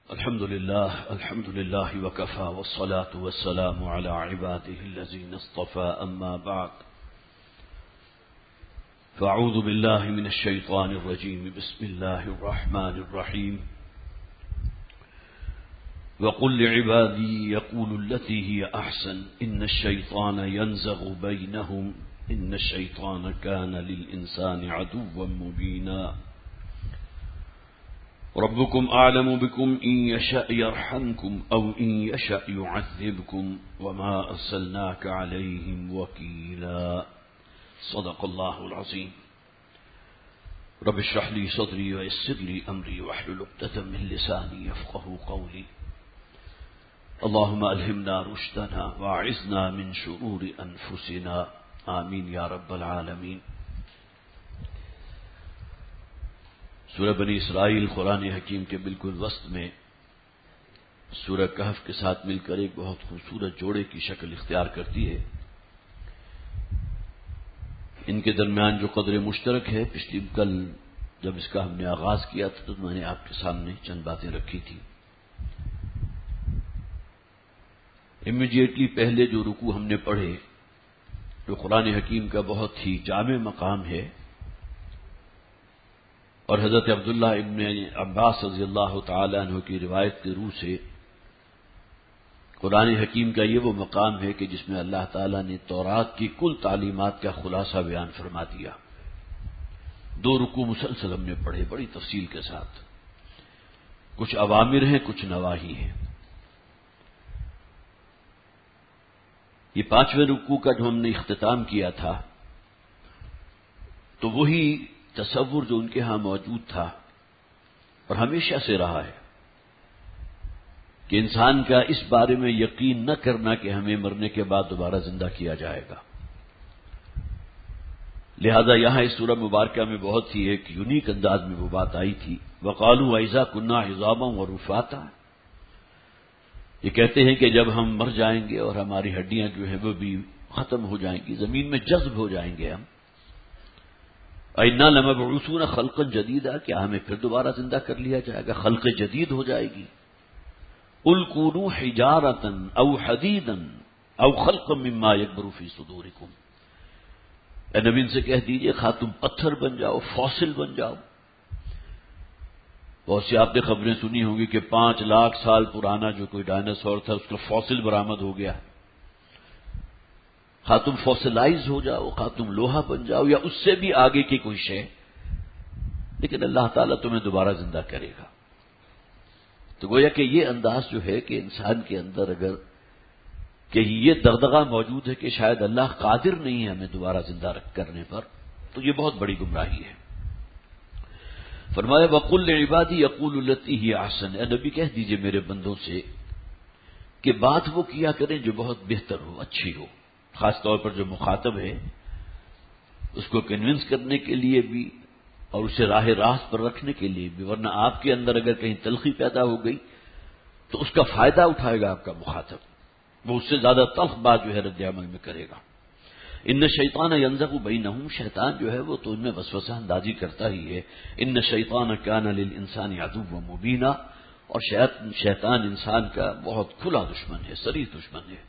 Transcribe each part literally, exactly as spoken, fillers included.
الحمد لله الحمد لله وكفى والصلاة والسلام على عباده الذين اصطفى أما بعد فأعوذ بالله من الشيطان الرجيم بسم الله الرحمن الرحيم وقل لعبادي يقول التي هي أحسن إن الشيطان ينزغ بينهم إن الشيطان كان للإنسان عدوا مبينا ربكم أعلم بكم إن يشاء يرحمكم أو إن يشاء يعذبكم وما أرسلناك عليهم وكيلا صدق الله العظيم رب اشرح لي صدري ويسر لي أمري واحلل عقدة من لساني يفقهوا قولي اللهم ألهمنا رشدنا واعذنا من شرور أنفسنا آمين يا رب العالمين. سورہ بنی اسرائیل قرآن حکیم کے بالکل وسط میں سورہ کہف کے ساتھ مل کر ایک بہت خوبصورت جوڑے کی شکل اختیار کرتی ہے. ان کے درمیان جو قدر مشترک ہے، پچھلی کل جب اس کا ہم نے آغاز کیا تھا تو میں نے آپ کے سامنے چند باتیں رکھی تھی. امیڈیٹلی پہلے جو رکوع ہم نے پڑھے، جو قرآن حکیم کا بہت ہی جامع مقام ہے، اور حضرت عبداللہ ابن عباس رضی اللہ تعالی عنہ کی روایت کے روح سے قرآن حکیم کا یہ وہ مقام ہے کہ جس میں اللہ تعالیٰ نے تورات کی کل تعلیمات کا خلاصہ بیان فرما دیا. دو رکوع مسلسل ہم نے پڑھے بڑی تفصیل کے ساتھ. کچھ اوامر ہیں، کچھ نواہی ہیں. یہ پانچویں رکوع کا جو ہم نے اختتام کیا تھا تو وہی تصور جو ان کے ہاں موجود تھا اور ہمیشہ سے رہا ہے کہ انسان کا اس بارے میں یقین نہ کرنا کہ ہمیں مرنے کے بعد دوبارہ زندہ کیا جائے گا. لہذا یہاں اس سورہ مبارکہ میں بہت ہی ایک یونیک انداز میں وہ بات آئی تھی. وقالوا اذا كنا عظاما ورفاتا، یہ کہتے ہیں کہ جب ہم مر جائیں گے اور ہماری ہڈیاں جو ہیں وہ بھی ختم ہو جائیں گی، زمین میں جذب ہو جائیں گے ہم، اِنَّا لَمَبْعُوثُونَ خَلْقًا جَدِيدًا، کیا ہمیں پھر دوبارہ زندہ کر لیا جائے گا، خلق جدید ہو جائے گی. قُلْ كُونُوا حِجَارَةً أَوْ حَدِيدًا أَوْ خَلْقًا مِّمَّا يَكْبُرُ فِي صُدُورِكُمْ، اے نبی ان سے کہہ دیجئے خواہ تم پتھر بن جاؤ، فاسل بن جاؤ. بہت سی آپ نے خبریں سنی ہوں گی کہ پانچ لاکھ سال پرانا جو کوئی ڈائناسور تھا اس کا فاسل برآمد ہو گیا. خواہ تم فوسلائز ہو جاؤ، خواہ تم لوہا بن جاؤ یا اس سے بھی آگے کی کوئی شے، لیکن اللہ تعالیٰ تمہیں دوبارہ زندہ کرے گا. تو گویا کہ یہ انداز جو ہے کہ انسان کے اندر اگر کہ یہ دغدغہ موجود ہے کہ شاید اللہ قادر نہیں ہے ہمیں دوبارہ زندہ رکھ کرنے پر، تو یہ بہت بڑی گمراہی ہے. فرمایا وَقُلْ لِعِبَادِي يَقُولُ الَّتِي هِيَ أَحْسَنُ، اے نبی کہہ دیجئے میرے بندوں سے کہ بات وہ کیا کریں جو بہت بہتر ہو، اچھی ہو. خاص طور پر جو مخاطب ہے اس کو کنونس کرنے کے لیے بھی اور اسے راہ راست پر رکھنے کے لیے بھی، ورنہ آپ کے اندر اگر کہیں تلخی پیدا ہو گئی تو اس کا فائدہ اٹھائے گا آپ کا مخاطب، وہ اس سے زیادہ تلخ بات جو ہے رد عمل میں کرے گا. ان الشیطان ینزغ بینہم، شیطان جو ہے وہ تو ان میں وسوسہ اندازی کرتا ہی ہے. ان الشیطان کان للانسان عدوا مبینا، اور شیطان انسان کا بہت کھلا دشمن ہے، صریح دشمن ہے.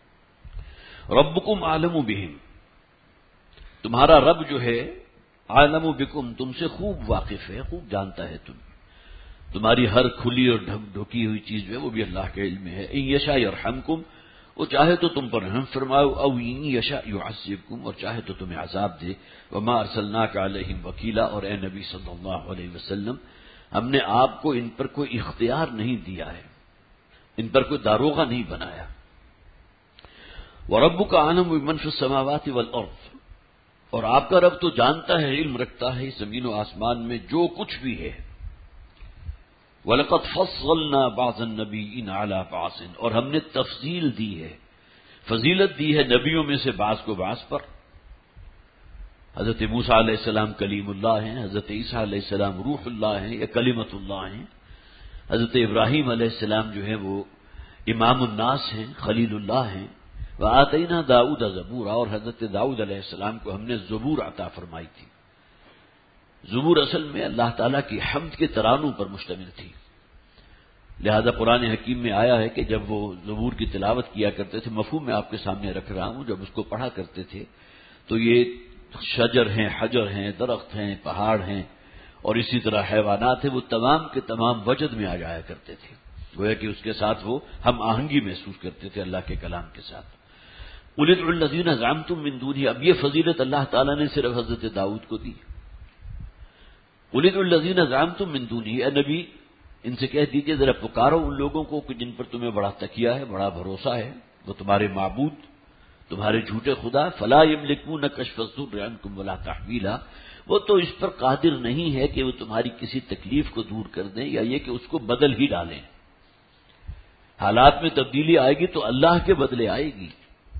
ربکم عالم بہم، تمہارا رب جو ہے عالم بکم، تم سے خوب واقف ہے، خوب جانتا ہے. تم تمہاری ہر کھلی اور ڈھک ڈھکی ہوئی چیز جو ہے وہ بھی اللہ کے علم میں ہے. ان یشاء یرحمکم، وہ چاہے تو تم پر رحم فرماؤ، او ان یشاء یعذبکم، اور چاہے تو تمہیں عذاب دے. وما ارسلناک علیہم وکیلا، اور اے نبی صلی اللہ علیہ وسلم ہم نے آپ کو ان پر کوئی اختیار نہیں دیا ہے، ان پر کوئی داروغہ نہیں بنایا. وَرَبُّكَ أَعْلَمُ بِمَنْ فِي السَّمَاوَاتِ وَالْأَرْضِ، اور آپ کا رب تو جانتا ہے، علم رکھتا ہے زمین و آسمان میں جو کچھ بھی ہے. وَلَقَدْ فَصَّلْنَا بَعْضَ النَّبِيِّينَ عَلَى بَعْضٍ، اور ہم نے تفضیل دی ہے، فضیلت دی ہے نبیوں میں سے بعض کو بعض پر. حضرت موسیٰ علیہ السلام کلیم اللہ ہیں، حضرت عیسیٰ علیہ السلام روح اللہ ہیں یا کلمت اللہ ہیں. حضرت ابراہیم علیہ السلام جو ہے وہ امام الناس ہیں، خلیل اللہ ہیں. وَآتَيْنَا دَاؤُدَ زَبُورًا، اور حضرت داؤد علیہ السلام کو ہم نے زبور عطا فرمائی تھی. زبور اصل میں اللہ تعالیٰ کی حمد کے ترانوں پر مشتمل تھی. لہذا قرآن حکیم میں آیا ہے کہ جب وہ زبور کی تلاوت کیا کرتے تھے، مفہوم میں آپ کے سامنے رکھ رہا ہوں، جب اس کو پڑھا کرتے تھے تو یہ شجر ہیں، حجر ہیں، درخت ہیں، پہاڑ ہیں اور اسی طرح حیوانات ہیں، وہ تمام کے تمام وجد میں آ جایا کرتے تھے، گویا کہ اس کے ساتھ وہ ہم آہنگی محسوس کرتے تھے اللہ کے کلام کے ساتھ۔ قُلِ ادْعُوا الَّذِينَ زَعَمْتُم مِّن دُونِهِ، اب یہ فضیلت اللہ تعالیٰ نے صرف حضرت داؤد کو دی۔ قُلِ ادْعُوا الَّذِينَ زَعَمْتُم مِّن دُونِهِ، اے نبی ان سے کہہ دیجئے ذرا پکارو ان لوگوں کو کہ جن پر تمہیں بڑا تکیہ ہے، بڑا بھروسہ ہے، وہ تمہارے معبود، تمہارے جھوٹے خدا، فلا یملکون کشف الضر عنکم ولا تحویلا، وہ تو اس پر قادر نہیں ہے کہ وہ تمہاری کسی تکلیف کو دور کر دیں یا یہ کہ اس کو بدل ہی ڈالیں۔ حالات میں تبدیلی آئے گی تو اللہ کے بدلے آئے گی۔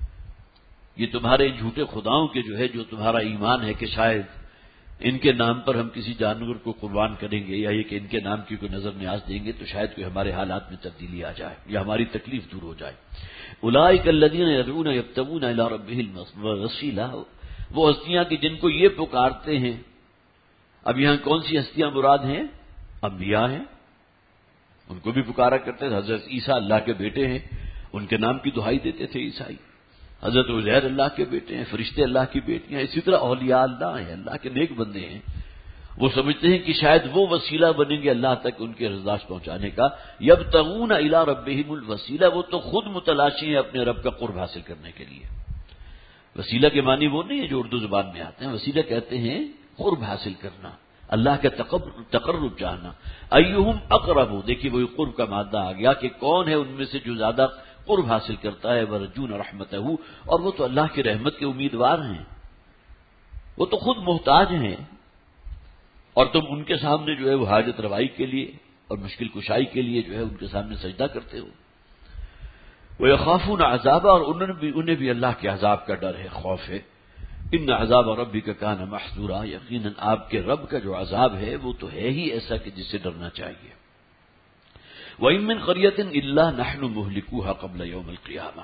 یہ تمہارے جھوٹے خداؤں کے جو ہے، جو تمہارا ایمان ہے کہ شاید ان کے نام پر ہم کسی جانور کو قربان کریں گے یا یہ کہ ان کے نام کی کوئی نظر نیاز دیں گے تو شاید کوئی ہمارے حالات میں تبدیلی آ جائے یا ہماری تکلیف دور ہو جائے۔ اولئک الذین یدعون یبتغون الی ربہم الوسیلہ، وہ ہستیاں کہ جن کو یہ پکارتے ہیں۔ اب یہاں کون سی ہستیاں مراد ہیں؟ انبیاء ہیں، ان کو بھی پکارا کرتے تھے۔ حضرت عیسیٰ اللہ کے بیٹے ہیں، ان کے نام کی دہائی دیتے تھے عیسائی۔ حضرت عزیر اللہ کے بیٹے ہیں، فرشتے اللہ کی بیٹیاں، اسی طرح اولیاء اللہ ہیں، اللہ کے نیک بندے ہیں۔ وہ سمجھتے ہیں کہ شاید وہ وسیلہ بنیں گے اللہ تک ان کے رضاش پہنچانے کا۔ یبتغون الی ربہم الوسیلہ، وہ تو خود متلاشی ہیں اپنے رب کا قرب حاصل کرنے کے لیے۔ وسیلہ کے معنی وہ نہیں ہے جو اردو زبان میں آتے ہیں، وسیلہ کہتے ہیں قرب حاصل کرنا، اللہ کا تقرب چاہنا۔ ایہم اقرب، دیکھیے وہی قرب کا مادہ آ گیا کہ کون ہے ان میں سے جو زیادہ قرب حاصل کرتا ہے، ورجون رحمتہ، اور وہ تو اللہ کی رحمت کے امیدوار ہیں، وہ تو خود محتاج ہیں، اور تم ان کے سامنے جو ہے وہ حاجت روائی کے لیے اور مشکل کشائی کے لیے جو ہے ان کے سامنے سجدہ کرتے ہو۔ وَيَخَافُونَ عَذَابَ، اور انہیں بھی انہیں بھی اللہ کے عذاب کا ڈر ہے، خوف ہے۔ ان عذاب ربک کان محذورا، یقیناً آپ کے رب کا جو عذاب ہے وہ تو ہے ہی ایسا کہ جس سے ڈرنا چاہیے۔ وَإِن مِّن قَرْيَةٍ إِلَّا نَحْنُ مُهْلِكُوهَا قَبْلَ يَوْمِ الْقِيَامَةِ،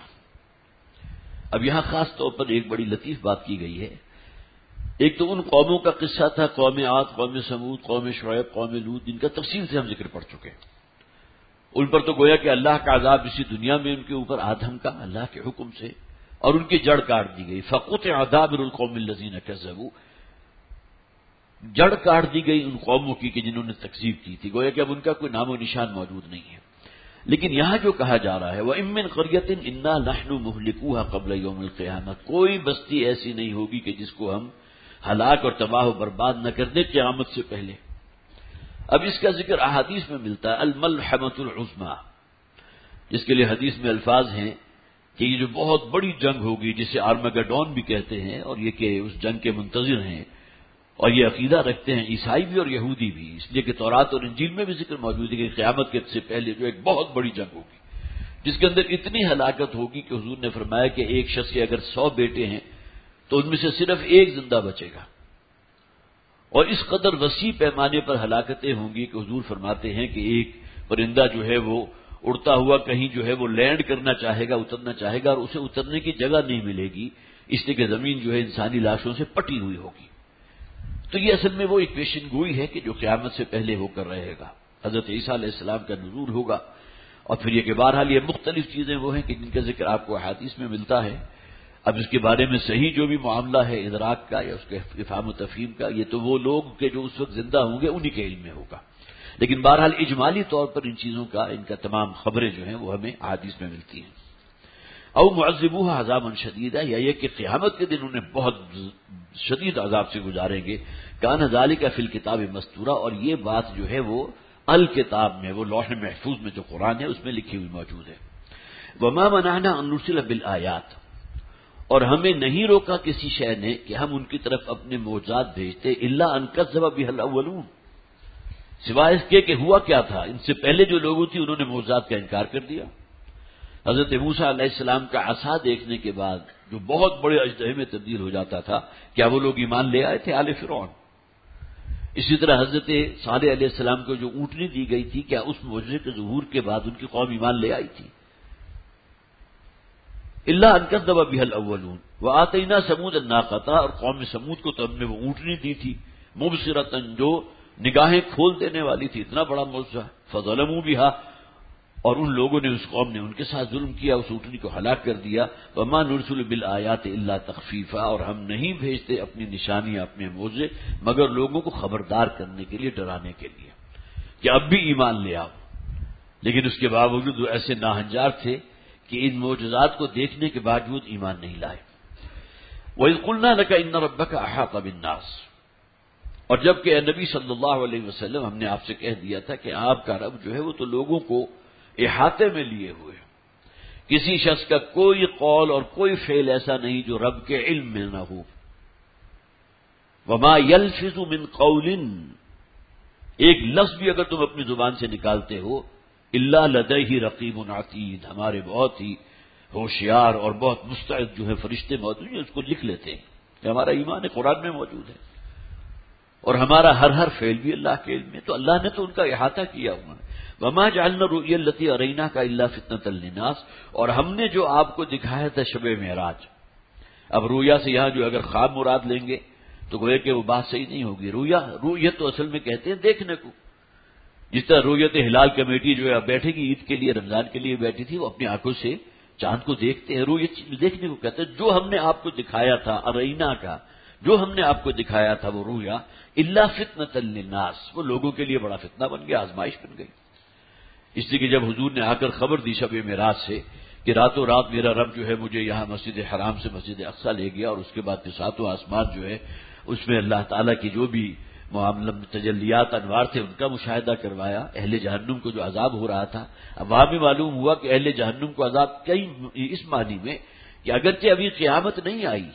اب یہاں خاص طور پر ایک بڑی لطیف بات کی گئی ہے۔ ایک تو ان قوموں کا قصہ تھا، قوم عاد، قوم سمود، قوم شعیب، قوم لوط، جن کا تفصیل سے ہم ذکر پڑھ چکے ہیں۔ ان پر تو گویا کہ اللہ کا عذاب اسی دنیا میں ان کے اوپر آدم کا اللہ کے حکم سے، اور ان کی جڑ کاٹ دی گئی۔ فَقُطِعَ دَابِرُ الْقَوْمِ الَّذِينَ كَذَّبُوا، جڑ کاٹ دی گئی ان قوموں کی کہ جنہوں نے تکذیب کی تھی، گویا کہ اب ان کا کوئی نام و نشان موجود نہیں ہے۔ لیکن یہاں جو کہا جا رہا ہے وَإِن مِّن قَرْيَةٍ إِنَّا نَحْنُ مُهْلِكُوهَا قَبْلَ يَوْمِ الْقِيَامَةِ، کوئی بستی ایسی نہیں ہوگی کہ جس کو ہم ہلاک اور تباہ و برباد نہ کر دیں قیامت سے پہلے۔ اب اس کا ذکر احادیث میں ملتا ہے، الملحمۃ العظمیٰ، جس کے لیے حدیث میں الفاظ ہیں کہ یہ جو بہت بڑی جنگ ہوگی جسے آرمگڈون بھی کہتے ہیں، اور یہ کہ اس جنگ کے منتظر ہیں اور یہ عقیدہ رکھتے ہیں عیسائی بھی اور یہودی بھی، اس لیے کہ تورات اور انجیل میں بھی ذکر موجود ہے کہ قیامت کے سے پہلے جو ایک بہت بڑی جنگ ہوگی جس کے اندر اتنی ہلاکت ہوگی کہ حضور نے فرمایا کہ ایک شخص کے اگر سو بیٹے ہیں تو ان میں سے صرف ایک زندہ بچے گا، اور اس قدر وسیع پیمانے پر ہلاکتیں ہوں گی کہ حضور فرماتے ہیں کہ ایک پرندہ جو ہے وہ اڑتا ہوا کہیں جو ہے وہ لینڈ کرنا چاہے گا، اترنا چاہے گا، اور اسے اترنے کی جگہ نہیں ملے گی، اس لیے کہ زمین جو ہے انسانی لاشوں سے پٹی ہوئی ہوگی۔ تو یہ اصل میں وہ ایک پیشن گوئی ہے کہ جو قیامت سے پہلے ہو کر رہے گا۔ حضرت عیسیٰ علیہ السلام کا نزول ہوگا، اور پھر یہ کہ بہرحال یہ مختلف چیزیں وہ ہیں کہ جن کا ذکر آپ کو احادیث میں ملتا ہے۔ اب اس کے بارے میں صحیح جو بھی معاملہ ہے ادراک کا یا اس کے افہام و تفہیم کا، یہ تو وہ لوگ کہ جو اس وقت زندہ ہوں گے انہی کے علم میں ہوگا، لیکن بہرحال اجمالی طور پر ان چیزوں کا، ان کا تمام خبریں جو ہیں وہ ہمیں احادیث میں ملتی ہیں۔ او معذبوها عذابا شدیدا، یا یہ کہ قیامت کے دن انہیں بہت شدید عذاب سے گزاریں گے۔ کان ذالک فی الکتاب مستورا، اور یہ بات جو ہے وہ الکتاب میں، وہ لوح محفوظ میں جو قرآن ہے اس میں لکھی ہوئی موجود ہے۔ وما منعنا ان نرسل بالآیات، اور ہمیں نہیں روکا کسی شے نے کہ ہم ان کی طرف اپنے معجزات بھیجتے، الا ان کذب بها الاولون، سوائے اس کے کہ ہوا کیا تھا، ان سے پہلے جو لوگ تھے انہوں نے معجزات کا انکار کر دیا۔ حضرت موسیٰ علیہ السلام کا عصا دیکھنے کے بعد جو بہت بڑے اژدہے میں تبدیل ہو جاتا تھا، کیا وہ لوگ ایمان لے آئے تھے؟ آل فرعون۔ اسی طرح حضرت صالح علیہ السلام کو جو اونٹنی دی گئی تھی، کیا اس معجزے کے ظہور کے بعد ان کی قوم ایمان لے آئی تھی؟ الا ان کذب بها الاولون واتینا ثمود الناقۃ، اور قوم سمود کو تو ہم نے وہ اونٹنی دی تھی، مبصرۃ، جو نگاہیں کھول دینے والی تھی، اتنا بڑا معجزہ۔ فظلموا بها، اور ان لوگوں نے، اس قوم نے ان کے ساتھ ظلم کیا، اس اونٹنی کو ہلاک کر دیا. وما نرسل بالآیات الا تخفیفا، اور ہم نہیں بھیجتے اپنی نشانیاں، اپنے معجزے مگر لوگوں کو خبردار کرنے کے لیے، ڈرانے کے لیے کہ اب بھی ایمان لے آؤ. لیکن اس کے باوجود وہ ایسے ناہنجار تھے کہ ان معجزات کو دیکھنے کے باوجود ایمان نہیں لائے. وَإِذْ قُلْنَا لَكَ إِنَّ رَبَّكَ أَحَاطَ بِالنَّاسِ، اور جب کہ اے نبی صلی اللہ علیہ وسلم ہم نے آپ سے کہہ دیا تھا کہ آپ کا رب جو ہے وہ تو لوگوں کو احاطے میں لیے ہوئے، کسی شخص کا کوئی قول اور کوئی فعل ایسا نہیں جو رب کے علم میں نہ ہو. وَمَا يَلْفِظُ مِنْ قَوْلٍ، ایک لفظ بھی اگر تم اپنی زبان سے نکالتے ہو، إِلَّا لَدَيْهِ رَقِيبٌ عَتِيدٌ، ہمارے بہت ہی ہوشیار اور بہت مستعد جو ہے فرشتے موجود ہیں، اس کو لکھ لیتے ہیں کہ ہمارا ایمان قرآن میں موجود ہے اور ہمارا ہر ہر فعل بھی اللہ کے علم میں. تو اللہ نے تو ان کا احاطہ کیا ہوا ہے. وَمَا جَعَلْنَا الرُّؤْيَا الَّتِي أَرَيْنَاكَ إِلَّا فِتْنَةً لِلنَّاسِ، اور ہم نے جو آپ کو دکھایا تھا شب معراج. اب رویا سے یہاں جو اگر خواب مراد لیں گے تو گویا کہ وہ بات صحیح نہیں ہوگی. رویا رویت تو اصل میں کہتے ہیں دیکھنے کو. جس طرح رویت ہلال کمیٹی جو ہے بیٹھے گی عید کے لیے، رمضان کے لیے بیٹھی تھی، وہ اپنی آنکھوں سے چاند کو دیکھتے ہیں. رویت دیکھنے کو کہتے ہیں. جو ہم نے آپ کو دکھایا تھا ارینا کا، جو ہم نے آپ کو دکھایا تھا وہ رویا، الا فتنۃ للناس، وہ لوگوں کے لیے بڑا فتنہ بن گیا، آزمائش بن گئی. اس لیے کہ جب حضور نے آ کر خبر دی شب معراج سے کہ راتوں رات میرا رب جو ہے مجھے یہاں مسجد حرام سے مسجد اقصیٰ لے گیا، اور اس کے بعد ساتوں آسمان جو ہے اس میں اللہ تعالیٰ کی جو بھی معاملہ تجلیات انوار تھے ان کا مشاہدہ کروایا. اہل جہنم کو جو عذاب ہو رہا تھا، اب وہاں بھی معلوم ہوا کہ اہل جہنم کو عذاب کئی اس معنی میں کہ اگرچہ ابھی قیامت نہیں آئی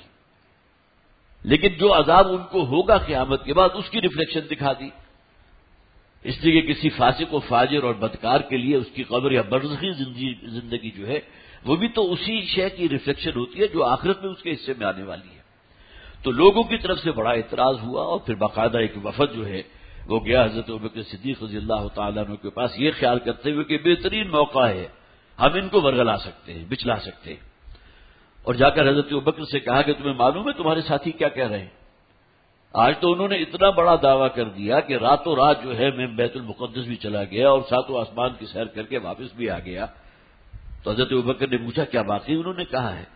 لیکن جو عذاب ان کو ہوگا قیامت کے بعد اس کی ریفلیکشن دکھا دی. اس لیے کہ کسی فاسق و فاجر اور بدکار کے لیے اس کی قبر یا برزخی زندگی جو ہے وہ بھی تو اسی شے کی ریفلیکشن ہوتی ہے جو آخرت میں اس کے حصے میں آنے والی ہے. تو لوگوں کی طرف سے بڑا اعتراض ہوا اور پھر باقاعدہ ایک وفد جو ہے وہ گیا حضرت ابوبکر صدیق رضی اللہ تعالیٰ عنہ کے پاس، یہ خیال کرتے ہوئے کہ بہترین موقع ہے، ہم ان کو ورگلا سکتے ہیں، بچلا سکتے ہیں. اور جا کر حضرت ابوبکر سے کہا کہ تمہیں معلوم ہے تمہارے ساتھی کیا کہہ رہے ہیں؟ آج تو انہوں نے اتنا بڑا دعویٰ کر دیا کہ راتوں رات جو ہے میں بیت المقدس بھی چلا گیا اور ساتوں آسمان کی سیر کر کے واپس بھی آ گیا. تو حضرت ابوبکر نے پوچھا کیا باقی انہوں نے کہا ہے؟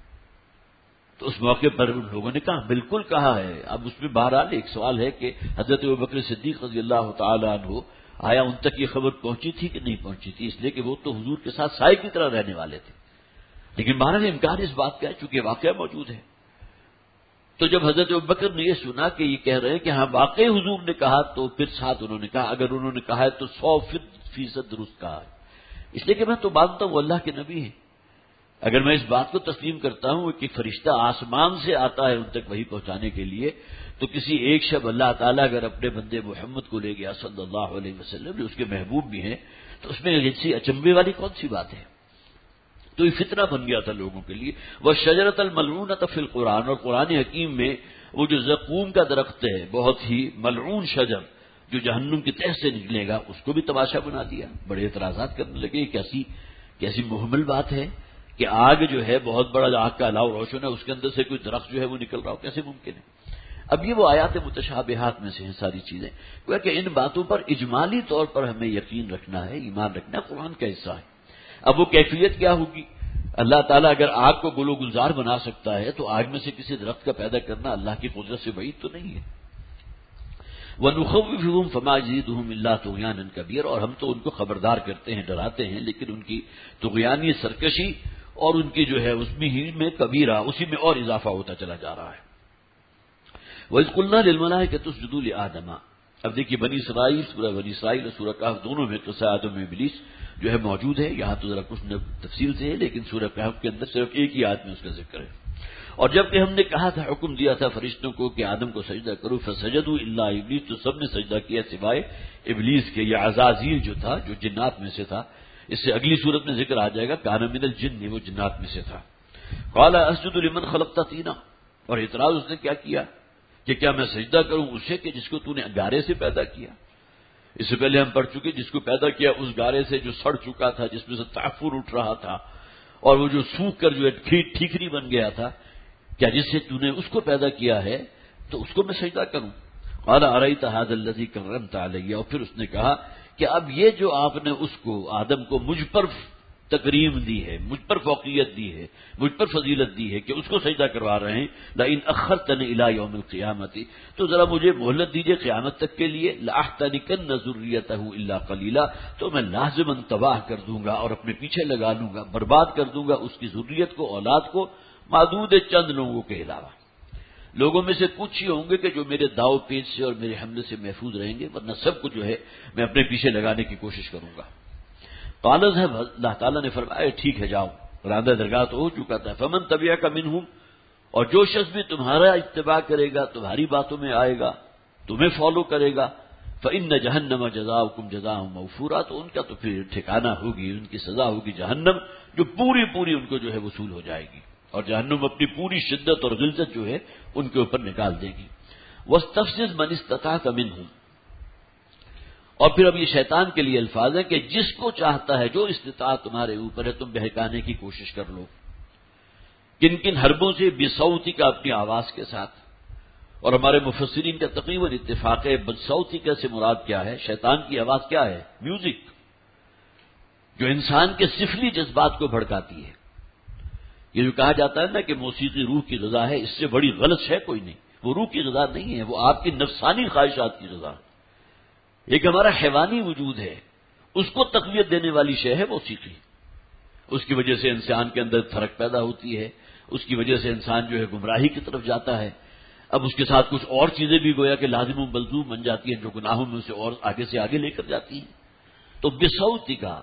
تو اس موقع پر ان لوگوں نے کہا بالکل کہا ہے. اب اس میں بہرحال ایک سوال ہے کہ حضرت ابوبکر صدیق رضی اللہ تعالیٰ عنہ آیا ان تک یہ خبر پہنچی تھی کہ نہیں پہنچی تھی؟ اس لیے کہ وہ تو حضور کے ساتھ سائے کی طرح رہنے والے تھے. لیکن بہرحال امکان اس بات کا ہے چونکہ واقعہ موجود ہے. تو جب حضرت ابوبکر نے یہ سنا کہ یہ کہہ رہے ہیں کہ ہاں واقعی حضور نے کہا، تو پھر ساتھ انہوں نے کہا اگر انہوں نے کہا ہے تو سو فیصد درست کہا ہے. اس لیے کہ میں تو مانتا ہوں وہ اللہ کے نبی ہیں. اگر میں اس بات کو تسلیم کرتا ہوں کہ فرشتہ آسمان سے آتا ہے ان تک وہی پہنچانے کے لیے، تو کسی ایک شب اللہ تعالیٰ اگر اپنے بندے محمد کو لے گیا صلی اللہ علیہ وسلم جو اس کے محبوب بھی ہیں، تو اس میں ایسی اچنبے والی کون سی بات ہے؟ تو یہ فتنہ بن گیا تھا لوگوں کے لیے. وہ شجرۃ الملعونۃ فی القرآن، اور قرآن حکیم میں وہ جو زقوم کا درخت ہے بہت ہی ملعون شجر جو جہنم کی تہہ سے نکلے گا اس کو بھی تماشا بنا دیا. بڑے اعتراضات کرنے لگے کیسی کیسی محمل بات ہے کہ آگ جو ہے بہت بڑا آگ کا الاؤ روشن ہے، اس کے اندر سے کوئی درخت جو ہے وہ نکل رہا ہو، کیسے ممکن ہے؟ اب یہ وہ آیات متشابہات میں سے ہیں ساری چیزیں. گویا کہ ان باتوں پر اجمالی طور پر ہمیں یقین رکھنا ہے، ایمان رکھنا ہے، قرآن کا حصہ ہے. اب وہ کیفیت کیا ہوگی؟ اللہ تعالیٰ اگر آگ کو گل و گلزار بنا سکتا ہے تو آگ میں سے کسی درخت کا پیدا کرنا اللہ کی قدرت سے بعید تو نہیں ہے. وَنُخَوِّفُهُمْ فَمَا يَزِيدُهُمْ إِلَّا طُغْيَانًا كَبِيرًا، اور ہم تو ان کو خبردار کرتے ہیں، ڈراتے ہیں، لیکن ان کی طغیانی سرکشی اور ان کی جو ہے اس میں ہی میں کبیرہ اسی میں اور اضافہ ہوتا چلا جا رہا ہے. وَإِذْ قُلْنَا لِلْمَلَائِكَةِ اسْجُدُوا لِآدَمَ، اب دیکھیے بنی اسرائیل، سورہ بنی اسرائیل اور سورہ کہف دونوں میں قصہ آدم و ابلیس جو ہے موجود ہے. یہاں تو ذرا کچھ تفصیل سے ہے لیکن سورہ کہف کے اندر صرف ایک ہی آیت میں اس کا ذکر ہے. اور جب کہ ہم نے کہا تھا، حکم دیا تھا فرشتوں کو کہ آدم کو سجدہ کرو، فسجدوا الا ابلیس، تو سب نے سجدہ کیا سوائے ابلیس کے. یا عزازیل جو تھا جو جنات میں سے تھا، اس سے اگلی صورت میں ذکر آ جائے گا کان من الجن، وہ جنات میں سے تھا. قال اسجد لمن خلقت طینا، اور اعتراض اس نے کیا کیا کہ کیا میں سجدہ کروں اسے کہ جس کو تو نے گارے سے پیدا کیا. اس سے پہلے ہم پڑھ چکے جس کو پیدا کیا اس گارے سے جو سڑ چکا تھا، جس میں سے تعفر اٹھ رہا تھا اور وہ جو سوکھ کر جو ہے ٹھیکری بن گیا تھا، کیا جس سے تو نے اس کو پیدا کیا ہے تو اس کو میں سجدہ کروں؟ قال ارأیت ھذا الذی کرمت علی، اور پھر اس نے کہا کہ اب یہ جو آپ نے اس کو آدم کو مجھ پر تکریم دی ہے، مجھ پر فوقیت دی ہے، مجھ پر فضیلت دی ہے کہ اس کو سجدہ کروا رہے ہیں، لئن اخرتنی الی یوم القیامۃ، تو ذرا مجھے مہلت دیجیے قیامت تک کے لیے، لاحتنکن ذریتہ الا قلیلا، تو میں لازماً تباہ کر دوں گا اور اپنے پیچھے لگا لوں گا، برباد کر دوں گا اس کی ذریت کو، اولاد کو، معدود چند لوگوں کے علاوہ۔ لوگوں میں سے کچھ ہی ہوں گے کہ جو میرے داؤ پیچ سے اور میرے حملے سے محفوظ رہیں گے، ورنہ سب کو جو ہے میں اپنے پیچھے لگانے کی کوشش کروں گا۔ قال اذهب، اللہ تعالیٰ نے فرمایا ٹھیک ہے جاؤ، راندہ درگاہ تو ہو چکا تھا، فمن تبعک منہم، اور جو شخص بھی تمہارا اتباع کرے گا، تمہاری باتوں میں آئے گا، تمہیں فالو کرے گا، فإن جہنم جزاؤکم جزاء موفورا، تو ان کا تو پھر ٹھکانہ ہوگی، ان کی سزا ہوگی جہنم، جو پوری پوری ان کو جو ہے وصول ہو جائے گی، اور جہنم اپنی پوری شدت اور غلظت جو ہے ان کے اوپر نکال دے گی۔ واستفزز من استطعت منہم، اور پھر اب یہ شیطان کے لیے الفاظ ہے کہ جس کو چاہتا ہے، جو استطاعت تمہارے اوپر ہے، تم بہکانے کی کوشش کر لو، کن کن حربوں سے، بصوتی کا، اپنی آواز کے ساتھ، اور ہمارے مفسرین کا تقریباً اتفاق ہے بصوتی کا سے مراد کیا ہے، شیطان کی آواز کیا ہے؟ میوزک، جو انسان کے سفلی جذبات کو بھڑکاتی ہے۔ یہ جو کہا جاتا ہے نا کہ موسیقی روح کی غذا ہے، اس سے بڑی غلط ہے کوئی نہیں، وہ روح کی غذا نہیں ہے، وہ آپ کی نفسانی خواہشات کی غذا ہے۔ ایک ہمارا حیوانی وجود ہے، اس کو تقویت دینے والی شے ہے موسیقی، اس کی وجہ سے انسان کے اندر فرق پیدا ہوتی ہے، اس کی وجہ سے انسان جو ہے گمراہی کی طرف جاتا ہے۔ اب اس کے ساتھ کچھ اور چیزیں بھی گویا کہ لازم و ملزوم بن جاتی ہیں، جو گناہوں میں اسے اور آگے سے آگے لے کر جاتی ہیں۔ تو بصوتی کا،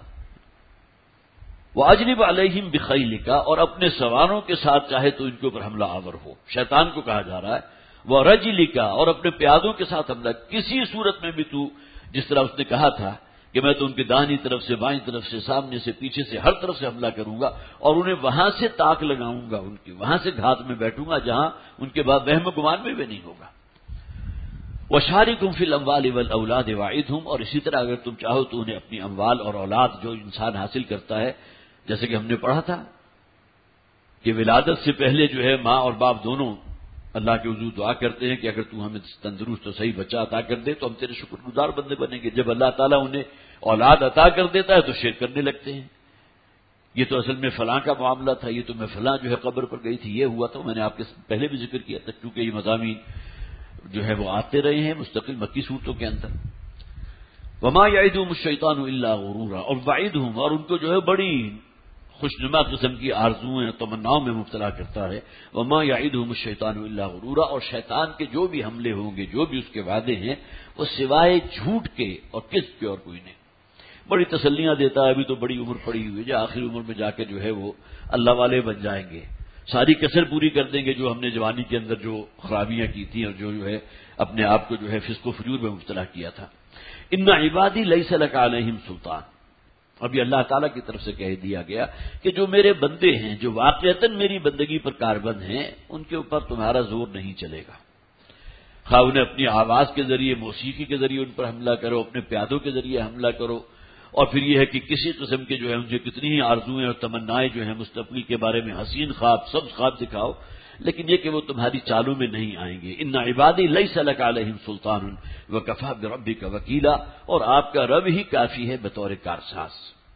واجلب علیہم بخیلک، اور اپنے سواروں کے ساتھ چاہے تو ان کے اوپر حملہ آور ہو، شیطان کو کہا جا رہا ہے، ورجلک، اور اپنے پیادوں کے ساتھ حملہ، کسی صورت میں بھی تو، جس طرح اس نے کہا تھا کہ میں تو ان کی دائیں طرف سے، بائیں طرف سے، سامنے سے، پیچھے سے، ہر طرف سے حملہ کروں گا، اور انہیں وہاں سے تاک لگاؤں گا، ان کی وہاں سے گھات میں بیٹھوں گا جہاں ان کے بعد وہم گمان میں بھی نہیں ہوگا۔ وشارکہم فی الاموال والاولاد وعدہم، اور اسی طرح اگر تم چاہو تو انہیں اپنی اموال اور اولاد جو انسان حاصل کرتا ہے، جیسے کہ ہم نے پڑھا تھا کہ ولادت سے پہلے جو ہے ماں اور باپ دونوں اللہ کے حضور دعا کرتے ہیں کہ اگر تو ہمیں تندرست اور صحیح بچہ عطا کر دے تو ہم تیرے شکر گزار بندے بنیں گے۔ جب اللہ تعالیٰ انہیں اولاد عطا کر دیتا ہے تو شیر کرنے لگتے ہیں، یہ تو اصل میں فلاں کا معاملہ تھا، یہ تو میں فلاں جو ہے قبر پر گئی تھی، یہ ہوا تھا۔ میں نے آپ کے پہلے بھی ذکر کیا تھا، چونکہ یہ مضامین جو ہے وہ آتے رہے ہیں مستقل مکی صورتوں کے اندر۔ وما یعدہم الشیطان الا غرورا، اور وعدہم، اور ان کو جو ہے بڑی خوشنما قسم کی آرزوئیں، تمناؤں میں مبتلا کرتا ہے۔ وما یعدہم الشیطان الا غرورا، اور شیطان کے جو بھی حملے ہوں گے، جو بھی اس کے وعدے ہیں، وہ سوائے جھوٹ کے اور کذب کے اور کوئی نہیں۔ بڑی تسلیاں دیتا ہے، ابھی تو بڑی عمر پڑی ہوئی ہے، جو آخری عمر میں جا کے جو ہے وہ اللہ والے بن جائیں گے، ساری کسر پوری کر دیں گے جو ہم نے جوانی کے اندر جو خرابیاں کی تھیں اور جو جو ہے اپنے آپ کو جو ہے فسق و فجور میں مبتلا کیا تھا۔ ان عبادی لیس لک علیہم سلطان، ابھی اللہ تعالیٰ کی طرف سے کہہ دیا گیا کہ جو میرے بندے ہیں، جو واقعتاً میری بندگی پر کاربند ہیں، ان کے اوپر تمہارا زور نہیں چلے گا۔ خواہ انہیں اپنی آواز کے ذریعے، موسیقی کے ذریعے ان پر حملہ کرو، اپنے پیادوں کے ذریعے حملہ کرو، اور پھر یہ ہے کہ کسی قسم کے جو ہے ان سے کتنی ہی آرزوئیں اور تمنائیں جو ہیں مستقبل کے بارے میں حسین خواب، سبز خواب دکھاؤ، لیکن یہ کہ وہ تمہاری چالوں میں نہیں آئیں گے۔ ان عبادی لیس لک علیہم سلطان وکفی بربک وکیلا، اور آپ کا رب ہی کافی ہے بطور کارساز۔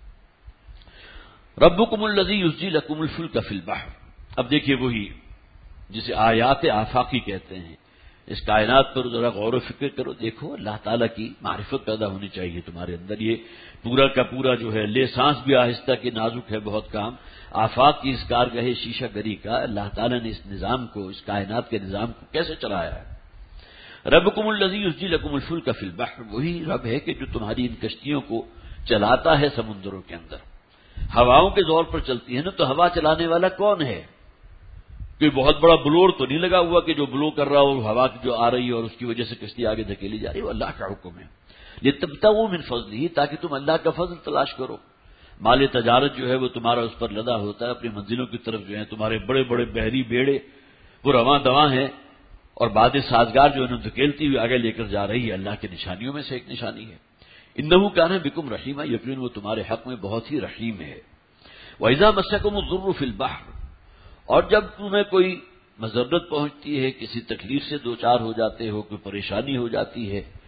ربکم الذی یزجی لکم الفلک فی البحر، اب دیکھیے وہی جسے آیات آفاقی کہتے ہیں، اس کائنات پر ذرا غور و فکر کرو، دیکھو اللہ تعالیٰ کی معرفت پیدا ہونی چاہیے تمہارے اندر۔ یہ پورا کا پورا جو ہے لے سانس بھی آہستہ کی نازک ہے بہت کام، آفاق کی اس کارگاہ شیشہ گری کا اللہ تعالیٰ نے اس نظام کو، اس کائنات کے نظام کو کیسے چلایا ہے۔ ربکم الذی یزجی لکم الفلک فی البحر، وہی رب ہے کہ جو تمہاری ان کشتیوں کو چلاتا ہے سمندروں کے اندر۔ ہواؤں کے زور پر چلتی ہے نا، تو ہوا چلانے والا کون ہے؟ کوئی بہت بڑا بلور تو نہیں لگا ہوا کہ جو بلو کر رہا ہو، ہوا جو آ رہی ہے اور اس کی وجہ سے کشتی آگے دھکیلی جا رہی ہے، وہ اللہ کا حکم ہے۔ لتبتغوا من فضلہ، تاکہ تم اللہ کا فضل تلاش کرو۔ مال تجارت جو ہے وہ تمہارا اس پر لدا ہوتا ہے، اپنی منزلوں کی طرف جو ہے تمہارے بڑے بڑے بحری بیڑے وہ رواں دواں ہیں، اور باد سازگار جو انہیں دھکیلتی ہوئی آگے لے کر جا رہی ہے، اللہ کی نشانیوں میں سے ایک نشانی ہے۔ انہ کان بکم رحیما، یقیناً وہ تمہارے حق میں بہت ہی رحیم ہے۔ وَإِذَا مَسَّكُمُ الضُّرُّ فِي الْبَحْرِ، اور جب تمہیں کوئی مضرت پہنچتی ہے، کسی تکلیف سے دوچار ہو جاتے ہو، کوئی پریشانی ہو جاتی ہے،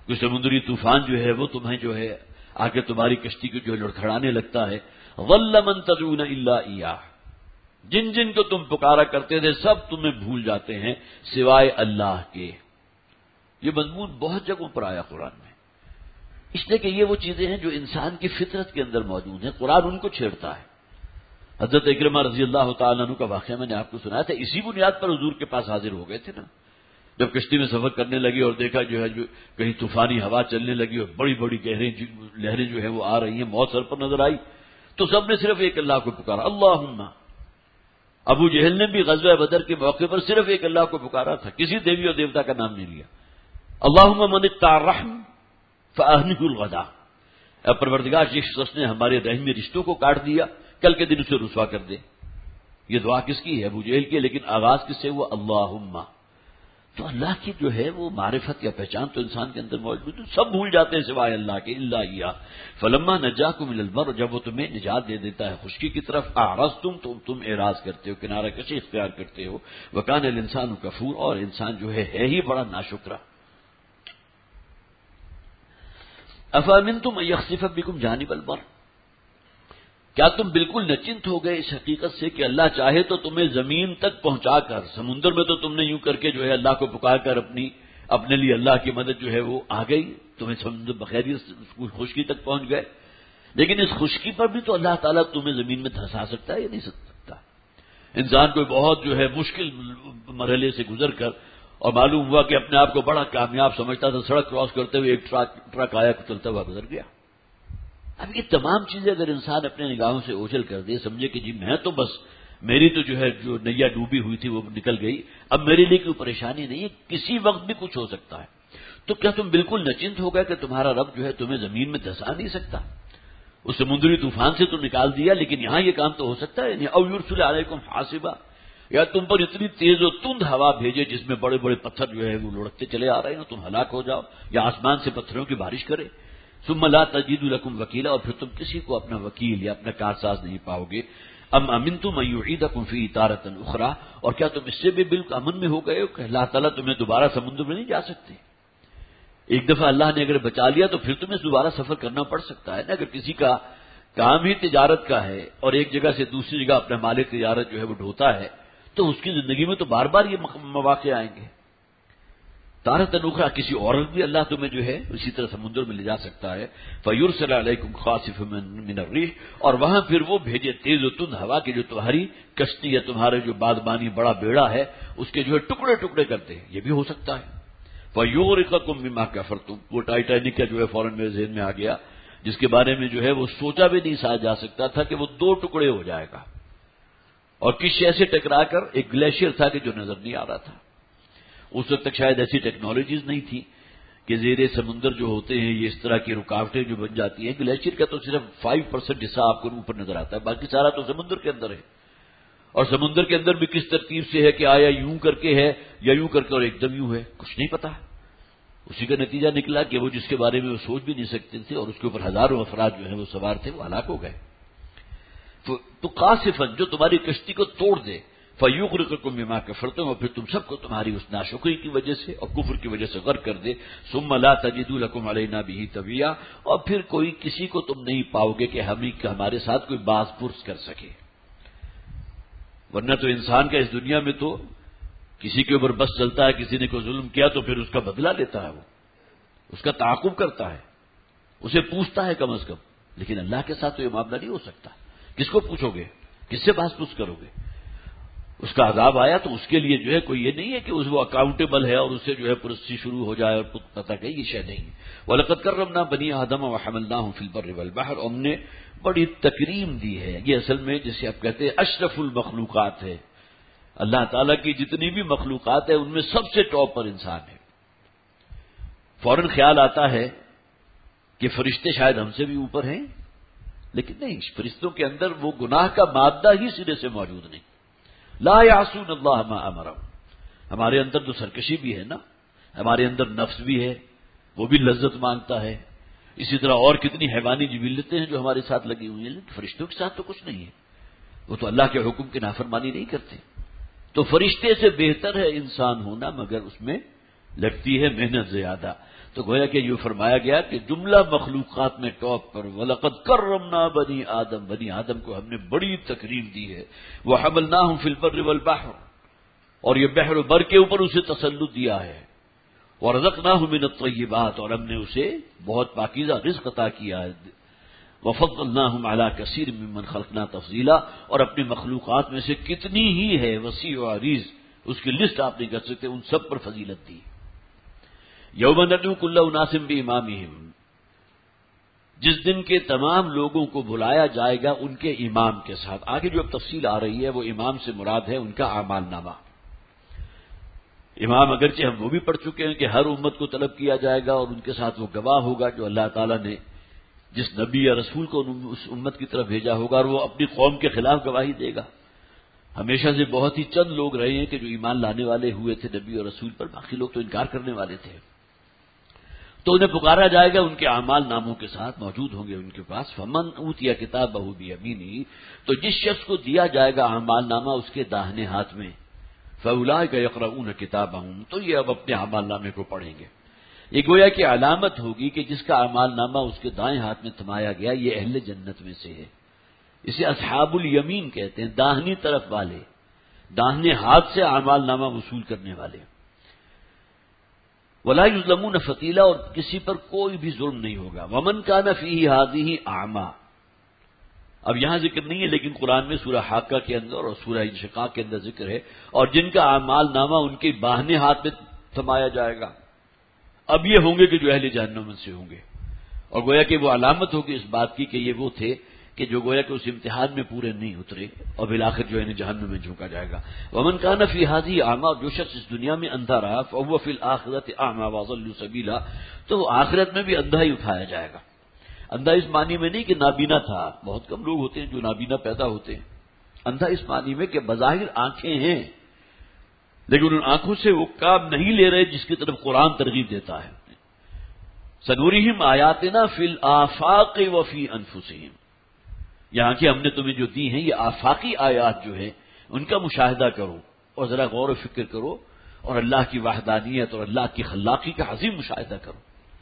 کوئی سمندری طوفان جو ہے وہ تمہیں جو ہے آ کے تمہاری کشتی کو جو ہے لڑکھڑانے لگتا ہے. ظل من تدعون الا ایاہ، جن جن کو تم پکارا کرتے تھے سب تمہیں بھول جاتے ہیں سوائے اللہ کے. یہ مضمون بہت جگہوں پر آیا قرآن میں، اس لیے کہ یہ وہ چیزیں ہیں جو انسان کی فطرت کے اندر موجود ہیں، قرآن ان کو چھیڑتا ہے. حضرت اکرمہ رضی اللہ تعالیٰ عنہ کا واقعہ میں نے آپ کو سنایا تھا، اسی بنیاد پر حضور کے پاس حاضر ہو گئے تھے نا. جب کشتی میں سفر کرنے لگی اور دیکھا جو ہے جو کہیں طوفانی ہوا چلنے لگی اور بڑی بڑی گہریں لہریں جو ہے وہ آ رہی ہیں، موت سر پر نظر آئی، تو سب نے صرف ایک اللہ کو پکارا، اللہم. ابو جہل نے بھی غزوہ بدر کے موقع پر صرف ایک اللہ کو پکارا تھا، کسی دیوی اور دیوتا کا نام نہیں لیا. اللہم من اقطع الرحم فأهنه الغدا، اے پروردگار جس شخص نے ہمارے رحمی رشتوں کو کاٹ دیا کل کے دن اسے رسوا کر دے. یہ دعا کس کی ہے؟ ابو جہل کی، لیکن آغاز کس سے ہوا؟ اللہم. تو اللہ کی جو ہے وہ معرفت یا پہچان تو انسان کے اندر موجود ہے، سب بھول جاتے ہیں سوائے اللہ کے، الا ایاہ. فلما نجاکم الی البر، جب وہ تمہیں نجات دے دیتا ہے خشکی کی طرف، اعرضتم، تو تم اعراض کرتے ہو، کنارہ کشی اختیار کرتے ہو. وکان الانسان کفور، اور انسان جو ہے ہے ہی بڑا ناشکرا. افامنتم ان یخسف بکم جانب البر، کیا تم بالکل نچنت ہو گئے اس حقیقت سے کہ اللہ چاہے تو تمہیں زمین تک پہنچا کر، سمندر میں تو تم نے یوں کر کے جو ہے اللہ کو پکار کر اپنی اپنے لیے اللہ کی مدد جو ہے وہ آ گئی، تمہیں سمندر بخیریت خشکی تک پہنچ گئے، لیکن اس خشکی پر بھی تو اللہ تعالیٰ تمہیں زمین میں دھنسا سکتا ہے یا نہیں سکتا. انسان کوئی بہت جو ہے مشکل مرحلے سے گزر کر اور معلوم ہوا کہ اپنے آپ کو بڑا کامیاب سمجھتا تھا، سڑک کراس کرتے ہوئے ایک ٹرک ٹرک آیا چلتا ہوا گزر گیا. اب یہ تمام چیزیں اگر انسان اپنے نگاہوں سے اوجھل کر دے، سمجھے کہ جی میں تو بس میری تو جو ہے جو نیا ڈوبی ہوئی تھی وہ نکل گئی، اب میرے لیے کوئی پریشانی نہیں ہے، کسی وقت بھی کچھ ہو سکتا ہے، تو کیا تم بالکل نچنت ہو گئے کہ تمہارا رب جو ہے تمہیں زمین میں دھسا نہیں سکتا؟ اس سمندری طوفان سے تو نکال دیا، لیکن یہاں یہ کام تو ہو سکتا ہے. او یرسل علیکم حاصبا، یا تم پر اتنی تیز و تند ہوا بھیجے جس میں بڑے بڑے پتھر جو ہے وہ لڑکتے چلے آ رہے ہیں، تم ہلاک ہو جاؤ، یا آسمان سے پتھروں کی بارش کرے. ثم لا تجدوا لكم وکیلا، اور پھر تم کسی کو اپنا وکیل یا اپنا کارساز نہیں پاؤ گے. ام امنتم ان یعیدکم فیہ تارۃ اخری، اور کیا تم اس سے بھی بالکل امن میں ہو گئے ہو کہ اللہ تعالیٰ تمہیں دوبارہ سمندر میں نہیں جا سکتے؟ ایک دفعہ اللہ نے اگر بچا لیا تو پھر تمہیں دوبارہ سفر کرنا پڑ سکتا ہے نا. اگر کسی کا کام ہی تجارت کا ہے اور ایک جگہ سے دوسری جگہ اپنا مال تجارت جو ہے وہ ڈھوتا ہے، تو اس کی زندگی میں تو بار بار یہ مواقع آئیں گے. تارۃ اخری، کسی عورت بھی اللہ تمہیں جو ہے اسی طرح سمندر میں لے جا سکتا ہے. فیرسل علیکم خاسف من الریح، اور وہاں پھر وہ بھیجے تیز و تند ہوا کی جو تمہاری کشتی یا تمہارے جو بادبانی بڑا بیڑا ہے اس کے جو ہے ٹکڑے ٹکڑے کرتے ہیں، یہ بھی ہو سکتا ہے. فیغرقکم بما کفرتم، وہ ٹائٹینک کا جو ہے فوراً میرے ذہن میں آ گیا، جس کے بارے میں جو ہے وہ سوچا بھی نہیں سا جا سکتا تھا کہ وہ دو ٹکڑے ہو جائے گا، اور کس شے سے ٹکرا کر؟ ایک گلیشیئر تھا کہ جو نظر نہیں آ رہا تھا. اس وقت تک شاید ایسی ٹیکنالوجیز نہیں تھی کہ زیر سمندر جو ہوتے ہیں یہ اس طرح کی رکاوٹیں جو بن جاتی ہیں. گلیشیئر کا تو صرف فائیو پرسینٹ حصہ آپ کو اوپر نظر آتا ہے، باقی سارا تو سمندر کے اندر ہے. اور سمندر کے اندر بھی کس ترتیب سے ہے کہ آیا یوں کر کے ہے یا یوں کر کے اور ایک دم یوں ہے، کچھ نہیں پتا. اسی کا نتیجہ نکلا کہ وہ جس کے بارے میں وہ سوچ بھی نہیں سکتے تھے اور اس کے اوپر ہزاروں افراد جو ہیں وہ سوار تھے، وہ ہلاک ہو گئے. تو قاصفن، جو تمہاری کشتی کو توڑ دے، فیغرقکم بما کفرتم، اور پھر تم سب کو تمہاری اس ناشکری کی وجہ سے اور کفر کی وجہ سے غرق کر دے. ثم لا تجدوا لكم علینا به تبیا، اور پھر کوئی کسی کو تم نہیں پاؤ گے کہ ہم ہمارے ساتھ کوئی باز پرس کر سکے. ورنہ تو انسان کا اس دنیا میں تو کسی کے اوپر بس چلتا ہے، کسی نے کوئی ظلم کیا تو پھر اس کا بدلہ لیتا ہے، وہ اس کا تعاقب کرتا ہے، اسے پوچھتا ہے کم از کم. لیکن اللہ کے ساتھ تو یہ معاملہ نہیں ہو سکتا. کس کو پوچھو گے؟ کس سے باز پوچھ کرو گے؟ اس کا عذاب آیا تو اس کے لیے جو ہے کوئی یہ نہیں ہے کہ اس وہ اکاؤنٹیبل ہے اور اس سے جو ہے پرستی شروع ہو جائے اور پتہ کہ یہ شے نہیں. وَلَقَدْ كَرَّمْنَا بَنِي آدَمَ وَحَمَلْنَاهُمْ فِي الْبَرِّ وَالْبَحْرِ، ہم نے بڑی تکریم دی ہے. یہ اصل میں جسے آپ کہتے ہیں اشرف المخلوقات ہے. اللہ تعالیٰ کی جتنی بھی مخلوقات ہیں ان میں سب سے ٹاپ پر انسان ہے. فوراً خیال آتا ہے کہ فرشتے شاید ہم سے بھی اوپر ہیں، لیکن نہیں، فرشتوں کے اندر وہ گناہ کا مادہ ہی سرے سے موجود نہیں. لا یعصون اللہ ما امرهم. ہمارے اندر تو سرکشی بھی ہے نا، ہمارے اندر نفس بھی ہے، وہ بھی لذت مانگتا ہے. اسی طرح اور کتنی حیوانی جبلتیں ہیں جو ہمارے ساتھ لگی ہوئی ہیں، لیکن فرشتوں کے ساتھ تو کچھ نہیں ہے. وہ تو اللہ کے حکم کی نافرمانی نہیں کرتے. تو فرشتے سے بہتر ہے انسان ہونا، مگر اس میں لگتی ہے محنت زیادہ. تو گویا کہ یہ فرمایا گیا کہ جملہ مخلوقات میں ٹاپ پر وَلَقَدْ كَرَّمْنَا بنی آدم، بنی آدم کو ہم نے بڑی تکریم دی ہے، وَحَمَلْنَاهُمْ فِي الْبَرِّ وَالْبَحْرِ، اور یہ بحر و بر کے اوپر اسے تسلط دیا ہے، وَرَزَقْنَاهُ مِنَ الطَّيِّبَاتِ، اور ہم نے اسے بہت پاکیزہ رزق عطا کیا ہے، وَفَضَّلْنَاهُمْ عَلَى كَثِيرٍ مِّمَّنْ خَلَقْنَا تَفْضِيلًا، اور اپنی مخلوقات میں سے کتنی ہی ہے وسیع و عریض، اس کی لسٹ آپ نہیں کر سکتے، ان سب پر فضیلت دی۔ یوم ندعو کل اناس بامامہم، جس دن کے تمام لوگوں کو بلایا جائے گا ان کے امام کے ساتھ۔ آگے جو اب تفصیل آ رہی ہے وہ امام سے مراد ہے ان کا اعمال نامہ۔ امام اگرچہ ہم وہ بھی پڑھ چکے ہیں کہ ہر امت کو طلب کیا جائے گا اور ان کے ساتھ وہ گواہ ہوگا جو اللہ تعالیٰ نے جس نبی یا رسول کو اس امت کی طرف بھیجا ہوگا، اور وہ اپنی قوم کے خلاف گواہی دے گا۔ ہمیشہ سے بہت ہی چند لوگ رہے ہیں کہ جو ایمان لانے والے ہوئے تھے نبی اور رسول پر، باقی لوگ تو انکار کرنے والے تھے۔ تو انہیں پکارا جائے گا، ان کے اعمال ناموں کے ساتھ موجود ہوں گے ان کے پاس۔ فمن اوتیا کتابہ بیمینہ، تو جس شخص کو دیا جائے گا اعمال نامہ اس کے داہنے ہاتھ میں، فاولئک یقرؤون کتابہم، تو یہ اب اپنے اعمال نامے کو پڑھیں گے۔ یہ گویا کہ علامت ہوگی کہ جس کا اعمال نامہ اس کے دائیں ہاتھ میں تھمایا گیا یہ اہل جنت میں سے ہے۔ اسے اصحاب الیمین کہتے ہیں، داہنی طرف والے، داہنے ہاتھ سے اعمال نامہ وصول کرنے والے۔ ولا یظلمون فتیلا، اور کسی پر کوئی بھی ظلم نہیں ہوگا۔ ومن کان فیہ ہذہ اعمی، اب یہاں ذکر نہیں ہے لیکن قرآن میں سورہ حاقہ کے اندر اور سورہ انشقاق کے اندر ذکر ہے، اور جن کا اعمال نامہ ان کے باہنے ہاتھ میں تھمایا جائے گا، اب یہ ہوں گے کہ جو اہل جہنم سے ہوں گے، اور گویا کہ وہ علامت ہوگی اس بات کی کہ یہ وہ تھے کہ جو گویا کہ اس امتحان میں پورے نہیں اترے، اور بالآخر جو ہے جہنم میں جھونکا جائے گا۔ ومن کان فی ہذہ اعمی، جو شخص اس دنیا میں اندھا رہا، فهو فی الآخرۃ اعمی واضل سبیلا، تو وہ آخرت میں بھی اندھا ہی اٹھایا جائے گا۔ اندھا اس معنی میں نہیں کہ نابینا تھا، بہت کم لوگ ہوتے ہیں جو نابینا پیدا ہوتے ہیں۔ اندھا اس معنی میں کہ بظاہر آنکھیں ہیں لیکن ان آنکھوں سے وہ کام نہیں لے رہے جس کی طرف قرآن ترغیب دیتا ہے۔ سنورہم آیاتنا فی الآفاق وفی انفسہم، یہ آنکھیں ہم نے تمہیں جو دی ہیں یہ آفاقی آیات جو ہے ان کا مشاہدہ کرو اور ذرا غور و فکر کرو، اور اللہ کی وحدانیت اور اللہ کی خلاقی کا عظیم مشاہدہ کرو۔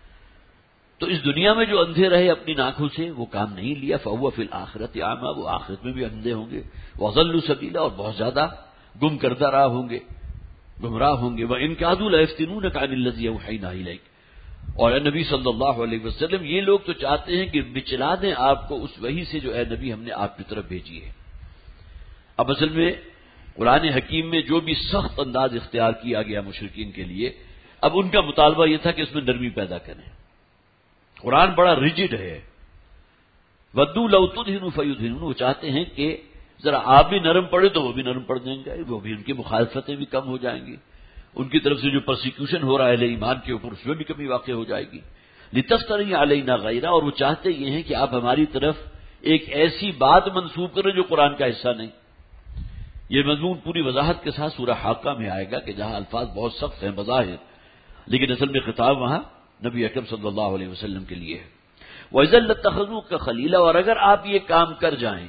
تو اس دنیا میں جو اندھے رہے اپنی آنکھوں سے وہ کام نہیں لیا، فهو فی الآخرۃ اعمی، وہ آخرت میں بھی اندھے ہوں گے، وضلوا سبیلا، اور بہت زیادہ گم کردہ راہ ہوں گے، گمراہ ہوں گے۔ وَإِن كَادُوا لَيَفْتِنُونَكَ عَنِ الَّذِي أَوْحَيْنَا إِلَيْكَ، اور اے نبی صلی اللہ علیہ وسلم یہ لوگ تو چاہتے ہیں کہ بچلا دیں آپ کو اس وحی سے جو اے نبی ہم نے آپ کی طرف بھیجی ہے۔ اب اصل میں قرآن حکیم میں جو بھی سخت انداز اختیار کیا گیا مشرکین کے لیے، اب ان کا مطالبہ یہ تھا کہ اس میں نرمی پیدا کریں۔ قرآن بڑا ریجڈ ہے، وَدُّوا لَوْ تُدْهِنُوا فَيُدْهِنُونَ، وہ چاہتے ہیں کہ ذرا آپ بھی نرم پڑے تو وہ بھی نرم پڑ جائیں گے، وہ بھی ان کی مخالفتیں بھی کم ہو جائیں گی، ان کی طرف سے جو پرسیکیوشن ہو رہا ہے اہل ایمان کے اوپر اس میں بھی کمی واقع ہو جائے گی۔ لِتَفْتَرِي عَلَيْنَا غَيْرَهُ، اور وہ چاہتے یہ ہیں کہ آپ ہماری طرف ایک ایسی بات منسوب کریں جو قرآن کا حصہ نہیں۔ یہ مضمون پوری وضاحت کے ساتھ سورہ حاقہ میں آئے گا کہ جہاں الفاظ بہت سخت ہیں بظاہر، لیکن اصل میں خطاب وہاں نبی اکرم صلی اللہ علیہ وسلم کے لیے ہے۔ وَإِذًا لَّاتَّخَذُوكَ خَلِيلًا، اور اگر آپ یہ کام کر جائیں،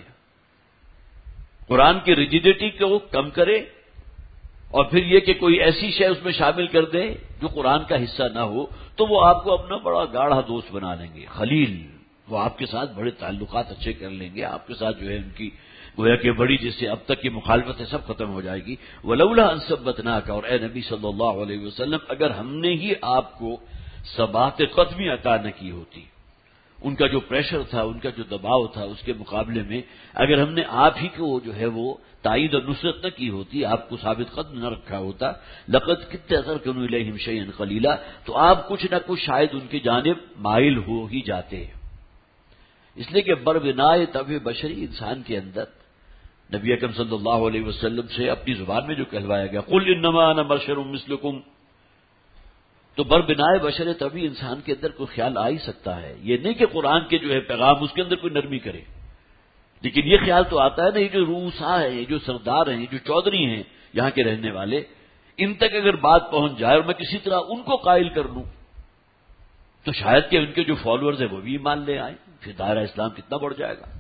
قرآن کی ریجیڈیٹی کو کم کرے اور پھر یہ کہ کوئی ایسی شے اس میں شامل کر دیں جو قرآن کا حصہ نہ ہو، تو وہ آپ کو اپنا بڑا گاڑھا دوست بنا لیں گے، خلیل، وہ آپ کے ساتھ بڑے تعلقات اچھے کر لیں گے، آپ کے ساتھ جو ہے ان کی گویا کہ بڑی جس سے اب تک کی مخالفت ہے سب ختم ہو جائے گی۔ وَلَوْلَا أَن ثَبَّتْنَاكَ، اور اے نبی صلی اللہ علیہ وسلم اگر ہم نے ہی آپ کو ثبات قدمی عطا نہ کی ہوتی، ان کا جو پریشر تھا، ان کا جو دباؤ تھا، اس کے مقابلے میں اگر ہم نے آپ ہی کو جو ہے وہ تائید اور نصرت نہ کی ہوتی، آپ کو ثابت قدم نہ رکھا ہوتا، لقد كنت تركنوا اليهم شيئا قليلا، تو آپ کچھ نہ کچھ شاید ان کی جانب مائل ہو ہی جاتے۔ اس لیے کہ بربنائے طبع بشری انسان کے اندر نبی اکرم صلی اللہ علیہ وسلم سے اپنی زبان میں جو کہلوایا گیا، قل انما انا بشر مثلکم، تو بربنائے بشر طبعی انسان کے اندر کوئی خیال آ ہی سکتا ہے، یہ نہیں کہ قرآن کے جو ہے پیغام اس کے اندر کوئی نرمی کرے، لیکن یہ خیال تو آتا ہے نا، یہ جو روسا ہے، یہ جو سردار ہیں، یہ جو چودھری ہیں یہاں کے رہنے والے، ان تک اگر بات پہنچ جائے اور میں کسی طرح ان کو قائل کر لوں تو شاید کہ ان کے جو فالوورز ہیں وہ بھی ایمان لے آئیں، پھر دائرہ اسلام کتنا بڑھ جائے گا۔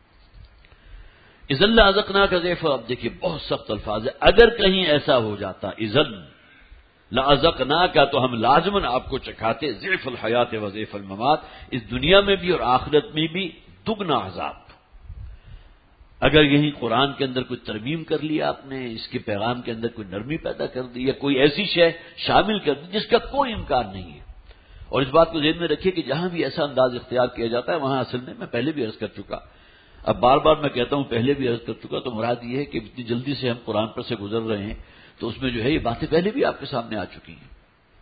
اذن لازقنا کا ضیف، اب دیکھیے بہت سخت الفاظ ہے، اگر کہیں ایسا ہو جاتا، اذن لَأَذَقْنَاكَ تو ہم لازماً آپ کو چکھاتے ضعف الحیات و ضعف الممات، اس دنیا میں بھی اور آخرت میں بھی دگنا عذاب۔ اگر یہی قرآن کے اندر کوئی ترمیم کر لیا آپ نے، اس کے پیغام کے اندر کوئی نرمی پیدا کر دی یا کوئی ایسی شے شامل کر دی جس کا کوئی امکان نہیں ہے، اور اس بات کو ذہن میں رکھیے کہ جہاں بھی ایسا انداز اختیار کیا جاتا ہے وہاں اصل میں میں پہلے بھی عرض کر چکا، اب بار بار میں کہتا ہوں پہلے بھی عرض کر چکا، تو مراد یہ ہے کہ اتنی جلدی سے ہم قرآن پر سے گزر رہے ہیں تو اس میں جو ہے یہ باتیں پہلے بھی آپ کے سامنے آ چکی ہیں۔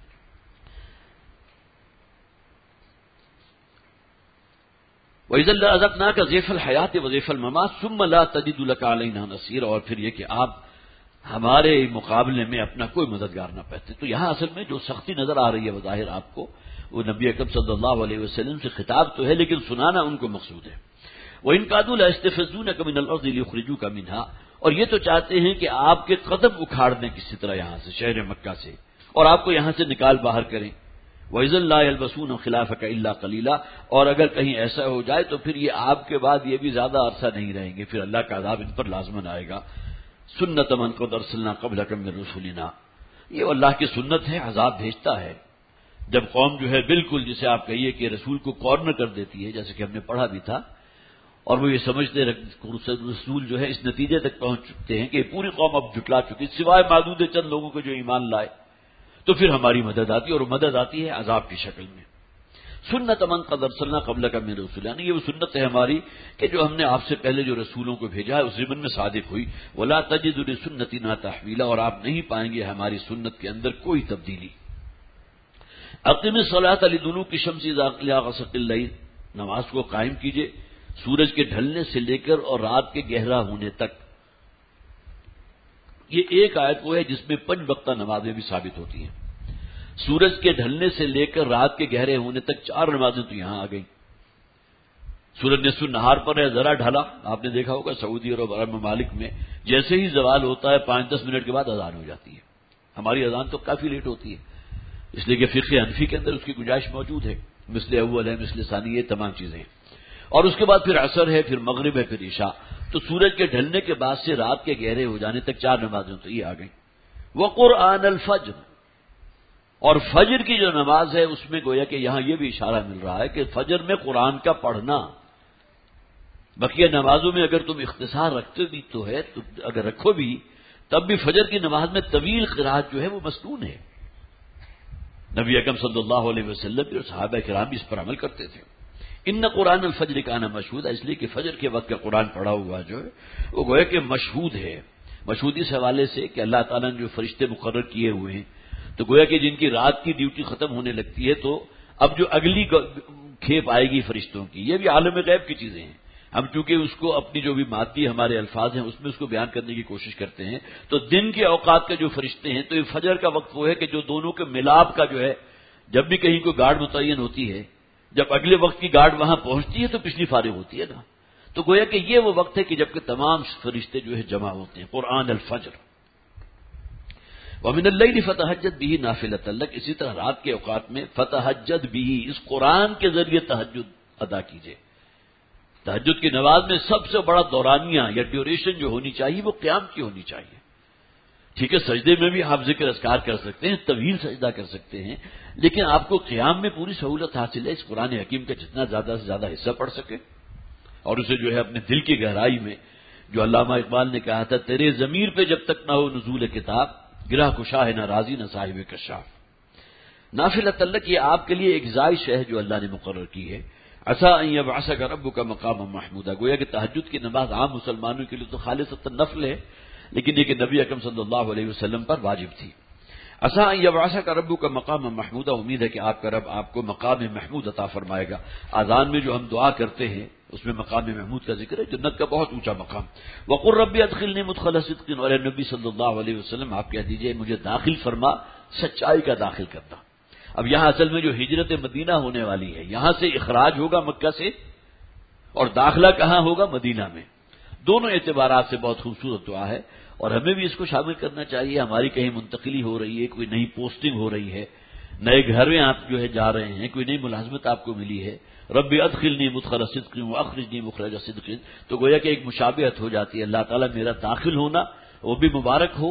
وَإِذًا لَأَذَقْنَاكَ ضِعْفَ الْحَيَاةِ وَضِعْفَ الْمَمَاتِ ثُمَّ لَا تَجِدُ لَكَ عَلَيْنَا نَصِيرًا، اور پھر یہ کہ آپ ہمارے مقابلے میں اپنا کوئی مددگار نہ پاتے۔ تو یہاں اصل میں جو سختی نظر آ رہی ہے بظاہر آپ کو، وہ نبی اکرم صلی اللہ علیہ وسلم سے خطاب تو ہے لیکن سنانا ان کو مقصود ہے۔ وَإِن كَادُوا لَيَسْتَفِزُّونَكَ مِنَ الْأَرْضِ لِيُخْرِجُوكَ مِنْهَا، اور یہ تو چاہتے ہیں کہ آپ کے قدم اکھاڑ دیں کسی طرح یہاں سے، شہر مکہ سے، اور آپ کو یہاں سے نکال باہر کریں۔ وَإِذًا لَا يَلْبَسُونَ خِلَافَكَ إِلَّا قَلِيلًا، اور اگر کہیں ایسا ہو جائے تو پھر یہ آپ کے بعد یہ بھی زیادہ عرصہ نہیں رہیں گے، پھر اللہ کا عذاب ان پر لازماً آئے گا۔ سنت من قد ارسلنا قبلک من رسلنا، یہ اللہ کی سنت ہے، عذاب بھیجتا ہے جب قوم جو ہے بالکل جسے آپ کہیے کہ رسول کو کارنر کر دیتی ہے، جیسے کہ ہم نے پڑھا بھی تھا، اور وہ یہ سمجھتے رسول جو ہے اس نتیجے تک پہنچ چکتے ہیں کہ پوری قوم اب جھٹلا چکی سوائے معدود چند لوگوں کو جو ایمان لائے، تو پھر ہماری مدد آتی ہے، اور مدد آتی ہے عذاب کی شکل میں۔ سنت من قد ارسلنا قبلک من رسلنا، یہ وہ سنت ہے ہماری کہ جو ہم نے آپ سے پہلے جو رسولوں کو بھیجا ہے اس ضمن میں صادق ہوئی۔ ولا تجد لسنتنا تحویلا، اور آپ نہیں پائیں گے ہماری سنت کے اندر کوئی تبدیلی۔ اقیم الصلاۃ لدلوک الشمس الی غسق اللیل، نماز کو قائم کیجئے سورج کے ڈھلنے سے لے کر اور رات کے گہرا ہونے تک۔ یہ ایک آیت وہ ہے جس میں پنج وقتہ نمازیں بھی ثابت ہوتی ہیں۔ سورج کے ڈھلنے سے لے کر رات کے گہرے ہونے تک چار نمازیں تو یہاں آ گئیں۔ سورج نصف النہار پر ہے، ذرا ڈھلا، آپ نے دیکھا ہوگا سعودی اور عرب ممالک میں جیسے ہی زوال ہوتا ہے پانچ دس منٹ کے بعد اذان ہو جاتی ہے۔ ہماری اذان تو کافی لیٹ ہوتی ہے، اس لیے کہ فقہ حنفی کے اندر اس کی گنجائش موجود ہے، مثل اول ہے، مثل ثانی، یہ تمام چیزیں ہیں۔ اور اس کے بعد پھر عصر ہے، پھر مغرب ہے، پھر عشاء۔ تو سورج کے ڈھلنے کے بعد سے رات کے گہرے ہو جانے تک چار نمازیں تو یہ آ گئیں۔ وقرآن الفجر، اور فجر کی جو نماز ہے اس میں گویا کہ یہاں یہ بھی اشارہ مل رہا ہے کہ فجر میں قرآن کا پڑھنا، بقیہ نمازوں میں اگر تم اختصار رکھتے بھی تو ہے، تو اگر رکھو بھی تب بھی فجر کی نماز میں طویل قرات جو ہے وہ مسنون ہے۔ نبی اکرم صلی اللہ علیہ وسلم اور صحابہ کرام بھی اس پر عمل کرتے تھے۔ ان قرآن الفجر کان مشہودا، اس لیے کہ فجر کے وقت کا قرآن پڑھا ہوا جو ہے وہ گویا کہ مشہود ہے۔ مشہود اس حوالے سے کہ اللہ تعالیٰ نے جو فرشتے مقرر کیے ہوئے ہیں، تو گویا کہ جن کی رات کی ڈیوٹی ختم ہونے لگتی ہے تو اب جو اگلی کھیپ آئے گی فرشتوں کی، یہ بھی عالم غیب کی چیزیں ہیں، ہم چونکہ اس کو اپنی جو بھی مادی ہمارے الفاظ ہیں اس میں اس کو بیان کرنے کی کوشش کرتے ہیں، تو دن کے اوقات کے جو فرشتے ہیں تو یہ فجر کا وقت وہ ہے کہ جو دونوں کے ملاپ کا جو ہے، جب بھی کہیں کوئی گارڈ متعین ہوتی ہے، جب اگلے وقت کی گارڈ وہاں پہنچتی ہے تو پچھلی فارغ ہوتی ہے نا، تو گویا کہ یہ وہ وقت ہے کہ جب کہ تمام فرشتے جو ہے جمع ہوتے ہیں۔ قرآن الفجر وَمِنَ اللَّيْلِ فَتَهَجَّدْ بِهِ نَافِلَةً لَكَ، اسی طرح رات کے اوقات میں فتہجد بھی، اس قرآن کے ذریعے تہجد ادا کیجئے۔ تہجد کی نماز میں سب سے بڑا دورانیہ یا ڈیوریشن جو ہونی چاہیے وہ قیام کی ہونی چاہیے۔ ٹھیک ہے، سجدے میں بھی آپ ذکر اذکار کر سکتے ہیں، طویل سجدہ کر سکتے ہیں، لیکن آپ کو قیام میں پوری سہولت حاصل ہے اس قرآن حکیم کا جتنا زیادہ سے زیادہ حصہ پڑھ سکے، اور اسے جو ہے اپنے دل کی گہرائی میں، جو علامہ اقبال نے کہا تھا تیرے ضمیر پہ جب تک نہ ہو نزول کتاب، گرہ کشا ہے نہ راضی نہ صاحب کشاف۔ نافلۃ لک، یہ آپ کے لیے ایک زائش ہے جو اللہ نے مقرر کی ہے۔ عسیٰ ان یبعثک ربک مقاما محمودا، گویا کہ تہجد کی نماز عام مسلمانوں کے لیے تو خالصتاً نفل ہے، لیکن یہ کہ نبی اکرم صلی اللہ علیہ وسلم پر واجب تھی۔ عسیٰ ان یبعثک ربک مقاما محمودا، امید ہے کہ آپ کا رب آپ کو مقام محمود عطا فرمائے گا۔ اذان میں جو ہم دعا کرتے ہیں اس میں مقام محمود کا ذکر ہے، جنت کا بہت اونچا مقام۔ وقل رب ادخلنی مدخل صدق، اور اے نبی صلی اللہ علیہ وسلم آپ کہہ دیجئے مجھے داخل فرما سچائی کا داخل کرنا۔ اب یہاں اصل میں جو ہجرت مدینہ ہونے والی ہے، یہاں سے اخراج ہوگا مکہ سے اور داخلہ کہاں ہوگا؟ مدینہ میں۔ دونوں اعتبارات سے بہت خوبصورت دعا ہے، اور ہمیں بھی اس کو شامل کرنا چاہیے۔ ہماری کہیں منتقلی ہو رہی ہے، کوئی نئی پوسٹنگ ہو رہی ہے، نئے گھر میں آپ جو ہے جا رہے ہیں، کوئی نئی ملازمت آپ کو ملی ہے، رب ادخلنی مدخل صدق واخرجنی مخرج صدق، تو گویا کہ ایک مشابہت ہو جاتی ہے۔ اللہ تعالیٰ میرا داخل ہونا وہ بھی مبارک ہو،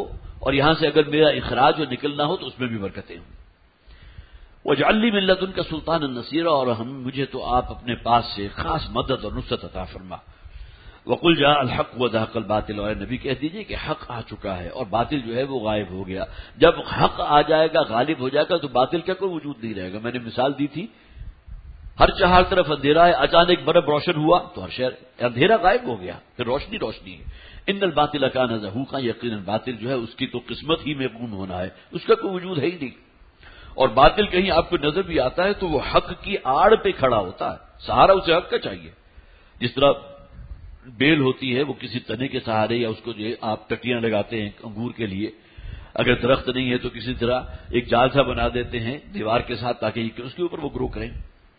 اور یہاں سے اگر میرا اخراج اور نکلنا ہو تو اس میں بھی برکتیں ہوں. وَاجْعَلْ لِي مِن لَّدُنْكَ سُلْطَانًا نَصِيرًا، اور ہم مجھے تو آپ اپنے پاس سے خاص مدد اور نصرت عطا فرما. وَقُلْ جَاءَ الْحَقُّ وَزَهَقَ الْبَاطِلُ، اور نبی کہہ دیجئے کہ حق آ چکا ہے اور باطل جو ہے وہ غائب ہو گیا. جب حق آ جائے گا، غالب ہو جائے گا، تو باطل کا کوئی وجود نہیں رہے گا. میں نے مثال دی تھی، ہر چہار طرف اندھیرا ہے، اچانک برف روشن ہوا تو ہر شہر اندھیرا غائب ہو گیا، پھر روشنی روشنی ہے. ان الباطل کان زہوقا، یقیناً باطل جو ہے اس کی تو قسمت ہی میں گم ہونا ہے، اس کا کوئی وجود ہے ہی نہیں. اور باطل کہیں آپ کو نظر بھی آتا ہے تو وہ حق کی آڑ پہ کھڑا ہوتا ہے، سہارا اسے حق کا چاہیے. جس طرح بیل ہوتی ہے وہ کسی تنے کے سہارے، یا اس کو جو آپ ٹٹیاں لگاتے ہیں انگور کے لیے، اگر درخت نہیں ہے تو کسی طرح ایک جال سا بنا دیتے ہیں دیوار کے ساتھ تاکہ اس کے اوپر وہ گرو کریں.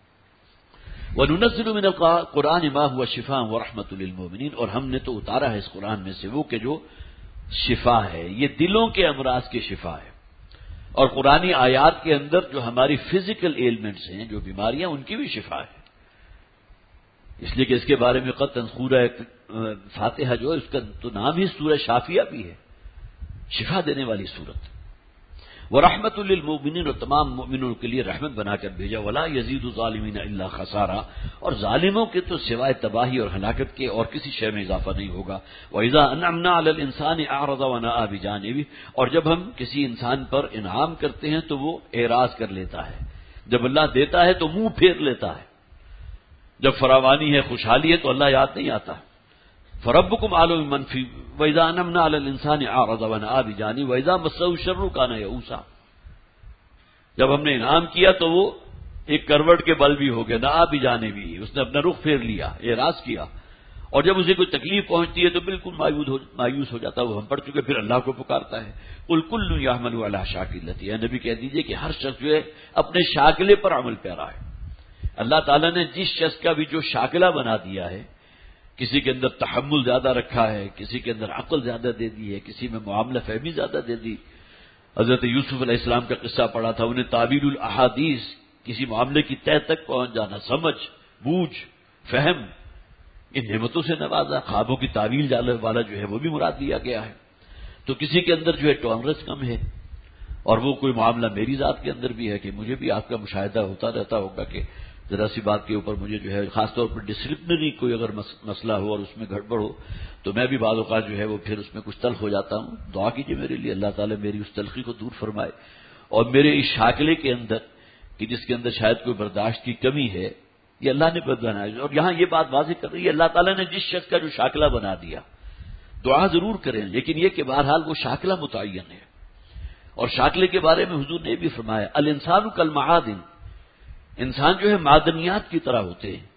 وَنُنَزِّلُ مِنَ الْقُرْآنِ مَا هُوَ شِفَاءٌ وَرَحْمَةٌ لِّلْمُؤْمِنِينَ، اور ہم نے تو اتارا ہے اس قرآن میں سے وہ کہ جو شفا ہے، یہ دلوں کے امراض کی شفا ہے. اور قرآنی آیات کے اندر جو ہماری فزیکل ایلمنٹس ہیں، جو بیماریاں، ان کی بھی شفا ہے. اس لیے کہ اس کے بارے میں قطعاً سورہ فاتحہ جو ہے اس کا تو نام ہی سورہ شافیہ بھی ہے، شفا دینے والی سورت. وَرَحْمَةٌ لِّلْمُؤْمِنِينَ، اور تمام مؤمنوں کے لیے رحمت بنا کر بھیجا. وَلَا يَزِيدُ الظَّالِمِينَ إِلَّا خَسَارًا، اور ظالموں کے تو سوائے تباہی اور ہلاکت کے اور کسی شے میں اضافہ نہیں ہوگا. وَإِذَا أَنْعَمْنَا عَلَى الْإِنسَانِ أَعْرَضَ وَنَأَىٰ بِجَانِبِهِ، اور جب ہم کسی انسان پر انعام کرتے ہیں تو وہ اعراض کر لیتا ہے. جب اللہ دیتا ہے تو منہ پھیر لیتا ہے. جب فراوانی ہے، خوشحالی ہے تو اللہ یاد نہیں آتا. فَرَبُّكُمْ أَعْلَمُ بِمَنْ فِي وَإِذَا أَنْعَمْنَا عَلَى الْإِنسَانِ أَعْرَضَ وَنَأَىٰ بِجَانِبِهِ وَإِذَا مَسَّهُ الشَّرُّ كَانَ يَئُوسًا، جب ہم نے انعام کیا تو وہ ایک کروٹ کے بل بھی ہو گیا، نہ بھی جانے بھی، اس نے اپنا رخ پھیر لیا، اعراض کیا. اور جب اسے کوئی تکلیف پہنچتی ہے تو بالکل مایوس ہو جاتا ہے. وہ ہم پڑھ چکے، پھر اللہ کو پکارتا ہے. قُلْ كُلٌّ يَعْمَلُ عَلَىٰ شَاكِلَتِهِ، اے نبی کہہ دیجئے کہ ہر شخص جو ہے اپنے شاکلے پر عمل پیرا ہے. اللہ تعالیٰ نے جس شخص کا بھی جو شاکلہ بنا دیا ہے، کسی کے اندر تحمل زیادہ رکھا ہے، کسی کے اندر عقل زیادہ دے دی ہے، کسی میں معاملہ فہمی زیادہ دے دی. حضرت یوسف علیہ السلام کا قصہ پڑھا تھا، انہیں تعبیر الاحادیث، کسی معاملے کی تہ تک پہنچ جانا، سمجھ بوجھ فہم، ان نعمتوں سے نوازا. خوابوں کی تعویل والا جو ہے وہ بھی مراد لیا گیا ہے. تو کسی کے اندر جو ہے ٹالرنس کم ہے، اور وہ کوئی معاملہ میری ذات کے اندر بھی ہے کہ مجھے بھی آپ کا مشاہدہ ہوتا رہتا ہوگا کہ ذرا سی بات کے اوپر مجھے جو ہے خاص طور پر ڈسپلنری کوئی اگر مسئلہ ہو اور اس میں گڑبڑ ہو تو میں بھی بعض اوقات جو ہے وہ پھر اس میں کچھ تلخ ہو جاتا ہوں. دعا کیجیے میرے لیے، اللہ تعالیٰ میری اس تلخی کو دور فرمائے، اور میرے اس شاکلے کے اندر کہ جس کے اندر شاید کوئی برداشت کی کمی ہے، یہ اللہ نے بنایا. اور یہاں یہ بات واضح کر رہی ہے اللہ تعالیٰ نے جس شخص کا جو شاکلہ بنا دیا، دعا ضرور کریں، لیکن یہ کہ بہرحال وہ شاکلہ متعین ہے. اور شاکلے کے بارے میں حضور نے بھی فرمایا الانسان کالمعادن، انسان جو ہے معدنیات کی طرح ہوتے ہیں.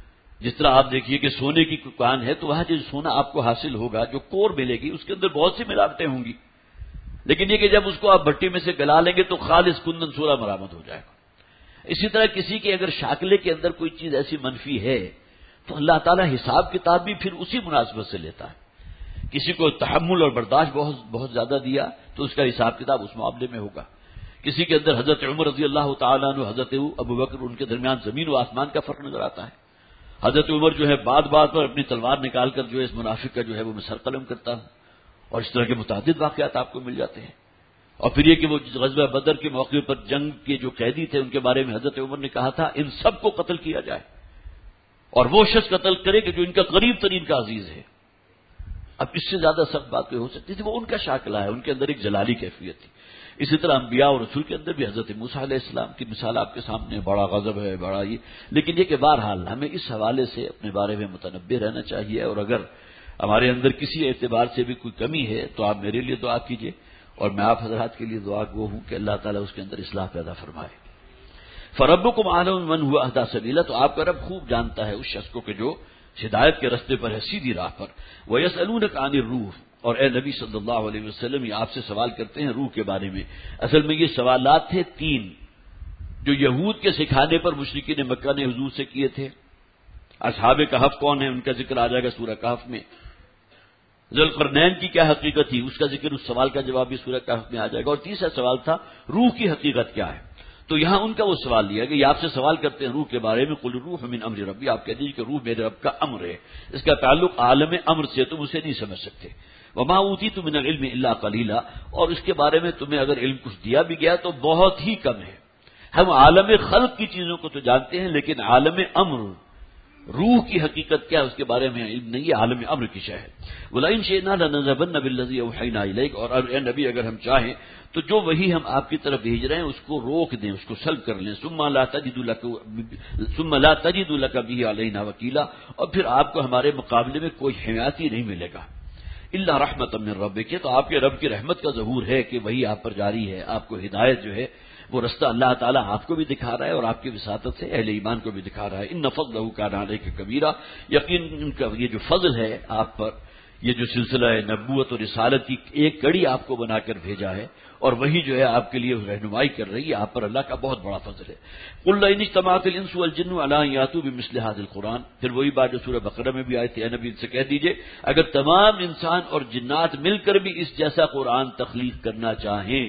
جس طرح آپ دیکھیے کہ سونے کی کان ہے تو وہاں جو سونا آپ کو حاصل ہوگا، جو کور ملے گی، اس کے اندر بہت سی ملاوٹیں ہوں گی، لیکن یہ کہ جب اس کو آپ بھٹی میں سے گلا لیں گے تو خالص کندن سورا برآمد ہو جائے گا. اسی طرح کسی کے اگر شاکلے کے اندر کوئی چیز ایسی منفی ہے تو اللہ تعالیٰ حساب کتاب بھی پھر اسی مناسبت سے لیتا ہے. کسی کو تحمل اور برداشت بہت بہت زیادہ دیا تو اس کا حساب کتاب اس معاملے میں ہوگا. کسی کے اندر حضرت عمر رضی اللہ تعالیٰ عنہ، حضرت ابو بکر، ان کے درمیان زمین و آسمان کا فرق نظر آتا ہے. حضرت عمر جو ہے بات بات پر اپنی تلوار نکال کر جو ہے اس منافق کا جو ہے وہ میں سر قلم کرتا ہوں، اور اس طرح کے متعدد واقعات آپ کو مل جاتے ہیں. اور پھر یہ کہ وہ غزوہ بدر کے موقع پر جنگ کے جو قیدی تھے ان کے بارے میں حضرت عمر نے کہا تھا ان سب کو قتل کیا جائے، اور وہ شخص قتل کرے کہ جو ان کا قریب ترین کا عزیز ہے. اب اس سے زیادہ سخت بات کوئی ہو سکتی تھی؟ وہ ان کا شاکلہ ہے، ان کے اندر ایک جلالی کیفیت تھی. اسی طرح انبیاء اور رسول کے اندر بھی حضرت موسیٰ علیہ السلام کی مثال آپ کے سامنے، بڑا غضب ہے، بڑا یہ، لیکن یہ کہ بہرحال ہمیں اس حوالے سے اپنے بارے میں متنبہ رہنا چاہیے. اور اگر ہمارے اندر کسی اعتبار سے بھی کوئی کمی ہے تو آپ میرے لیے دعا کیجیے، اور میں آپ حضرات کے لیے دعا گو ہوں کہ اللہ تعالیٰ اس کے اندر اصلاح پیدا فرمائے. فَرَبُّكُمْ أَعْلَمُ بِمَنْ هُوَ أَهْدَىٰ سَبِيلًا، تو آپ کا رب خوب جانتا ہے اس شخص کو کہ جو ہدایت کے راستے پر ہے، سیدھی راہ پر. وَيَسْأَلُونَكَ عَنِ الرُّوحِ، اور اے نبی صلی اللہ علیہ وسلم یہ آپ سے سوال کرتے ہیں روح کے بارے میں. اصل میں یہ سوالات تھے تین جو یہود کے سکھانے پر مشرکین مکہ نے حضور سے کیے تھے. اصحاب کہف کون ہیں، ان کا ذکر آ جائے گا سورہ کہف میں. ذوالقرنین کی کیا حقیقت تھی، اس کا ذکر، اس سوال کا جواب بھی سورہ کہف میں آ جائے گا. اور تیسرا سوال تھا روح کی حقیقت کیا ہے، تو یہاں ان کا وہ سوال لیا کہ یہ آپ سے سوال کرتے ہیں روح کے بارے میں. قل الروح من امر ربی، آپ کہہ دیجیے کہ روح میرے رب کا امر ہے. اس کا تعلق عالم امر سے تم اسے نہیں سمجھ سکتے. وما اوتیتم من العلم الا قلیلا، اور اس کے بارے میں تمہیں اگر علم کچھ دیا بھی گیا تو بہت ہی کم ہے۔ ہم عالم خلق کی چیزوں کو تو جانتے ہیں، لیکن عالم امر، روح کی حقیقت کیا ہے اس کے بارے میں علم نہیں ہے، عالم امر کی شے ہے۔ وَلَئِن شِئْنَا لَنَذْهَبَنَّ بِالَّذِي أَوْحَيْنَا إِلَيْكَ، اور اے نبی اگر ہم چاہیں تو جو وہی ہم آپ کی طرف بھیج رہے ہیں اس کو روک دیں، اس کو سلب کر لیں، ثم لا تجد لك ثم لا تجد لك به علينا وكيلا، اور پھر آپ کو ہمارے مقابلے میں کوئی حمایتی نہیں ملے گا۔ الا رحمۃ من ربک، تو آپ کے رب کی رحمت کا ظہور ہے کہ وہی آپ پر جاری ہے، آپ کو ہدایت جو ہے وہ رستہ اللہ تعالیٰ آپ کو بھی دکھا رہا ہے اور آپ کی وساطت سے اہل ایمان کو بھی دکھا رہا ہے۔ ان فضلہ کان علیک کبیرہ، یقین ان کا یہ جو فضل ہے آپ پر، یہ جو سلسلہ ہے نبوت اور رسالت کی ایک کڑی آپ کو بنا کر بھیجا ہے، اور وہی جو ہے آپ کے لیے رہنمائی کر رہی ہے، آپ پر اللہ کا بہت بڑا فضل ہے۔ قل لئن اجتمعت الانس والجن علی ان یاتوا بمثل هذا القرآن، پھر وہی بات جو سورہ بقرہ میں بھی آئی تھی، اے نبی ان سے کہہ دیجئے اگر تمام انسان اور جنات مل کر بھی اس جیسا قرآن تخلیق کرنا چاہیں،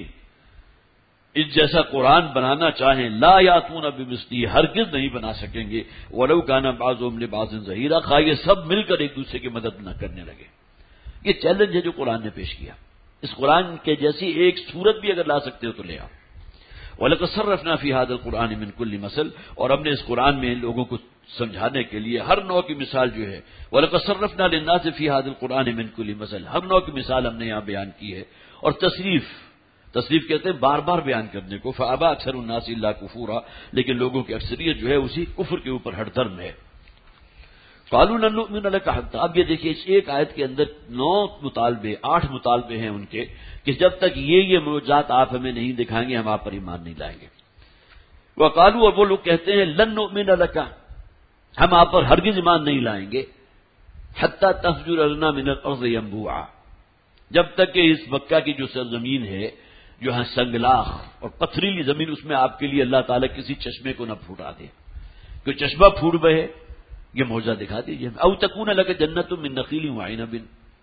اس جیسا قرآن بنانا چاہیں، لا یاتون بمثلہ، ہرگز نہیں بنا سکیں گے، ولو کان بعضهم لبعض ظہیرا، خواہ یہ سب مل کر ایک دوسرے کی مدد نہ کرنے لگے۔ یہ چیلنج ہے جو قرآن نے پیش کیا، اس قرآن کے جیسی ایک صورت بھی اگر لا سکتے ہو تو لے آؤ۔ وَلَقَدْ صَرَّفْنَا فِي هَذَا الْقُرْآنِ مِنْ كُلِّ مَثَلٍ، اور ہم نے اس قرآن میں لوگوں کو سمجھانے کے لیے ہر نوع کی مثال جو ہے، وَلَقَدْ صَرَّفْنَا لِلنَّاسِ فِي هَذَا الْقُرْآنِ مِنْ كُلِّ مَثَلٍ، ہر نوع کی مثال ہم نے یہاں بیان کی ہے، اور تصریف تصریف کہتے ہیں بار بار بیان کرنے کو، فَأَبَى أَكْثَرُ النَّاسِ إِلَّا كُفُورًا، لیکن لوگوں کی اکثریت جو ہے اسی کفر کے اوپر ہٹ درم ہے۔ قالوا لن نؤمن لك حتى، اب یہ دیکھیے اس ایک آیت کے اندر نو مطالبے، آٹھ مطالبے ہیں ان کے کہ جب تک یہ یہ معجزات آپ ہمیں نہیں دکھائیں گے ہم آپ پر ایمان نہیں لائیں گے۔ وقالوا، اور وہ لوگ کہتے ہیں لن نؤمن لك، ہم آپ پر ہرگز ایمان نہیں لائیں گے، حتى تفجر لنا من الارض ينبوعا، جب تک کہ اس مکہ کی جو سرزمین ہے، جو ہے سنگلاخ اور پتھریلی زمین، اس میں آپ کے لیے اللہ تعالیٰ کسی چشمے کو نہ پھوٹا دے، کوئی چشمہ پھوٹ بہے، یہ معجزہ دکھا دیجیے۔ او تکون لک جنت من نخیل وعنب،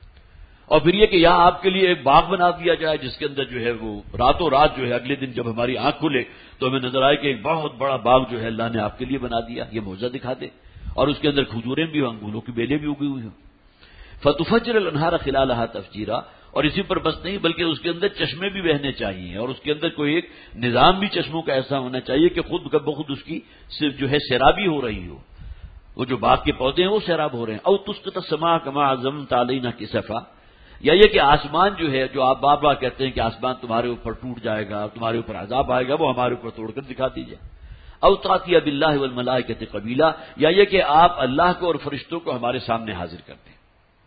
اور پھر یہ کہ یہاں آپ کے لیے ایک باغ بنا دیا جائے جس کے اندر جو ہے وہ راتوں رات جو ہے اگلے دن جب ہماری آنکھ کھلے تو ہمیں نظر آئے کہ ایک بہت بڑا باغ جو ہے اللہ نے آپ کے لیے بنا دیا، یہ معجزہ دکھا دے، اور اس کے اندر کھجوریں بھی ہوں، انگوروں کی بیلیں بھی اگی ہوئی ہوں۔ فتفجر الانہار خلالها تفجیرا، اور اسی پر بس نہیں بلکہ اس کے اندر چشمے بھی بہنے چاہیے، اور اس کے اندر کوئی ایک نظام بھی چشموں کا ایسا ہونا چاہیے کہ خود بخود اس کی صرف جو ہے سیرابی ہو رہی ہو، وہ جو باغ کے پودے ہیں وہ سیراب ہو رہے ہیں۔ او تسقط السماء كما عزمت علينا كسفا، یا یہ کہ آسمان جو ہے، جو آپ بار بار کہتے ہیں کہ آسمان تمہارے اوپر ٹوٹ جائے گا، تمہارے اوپر عذاب آئے گا، وہ ہمارے اوپر توڑ کر دکھا دیجیے۔ او تأتي بالله والملائكة قبيلا، یا یہ کہ آپ اللہ کو اور فرشتوں کو ہمارے سامنے حاضر کر دیں۔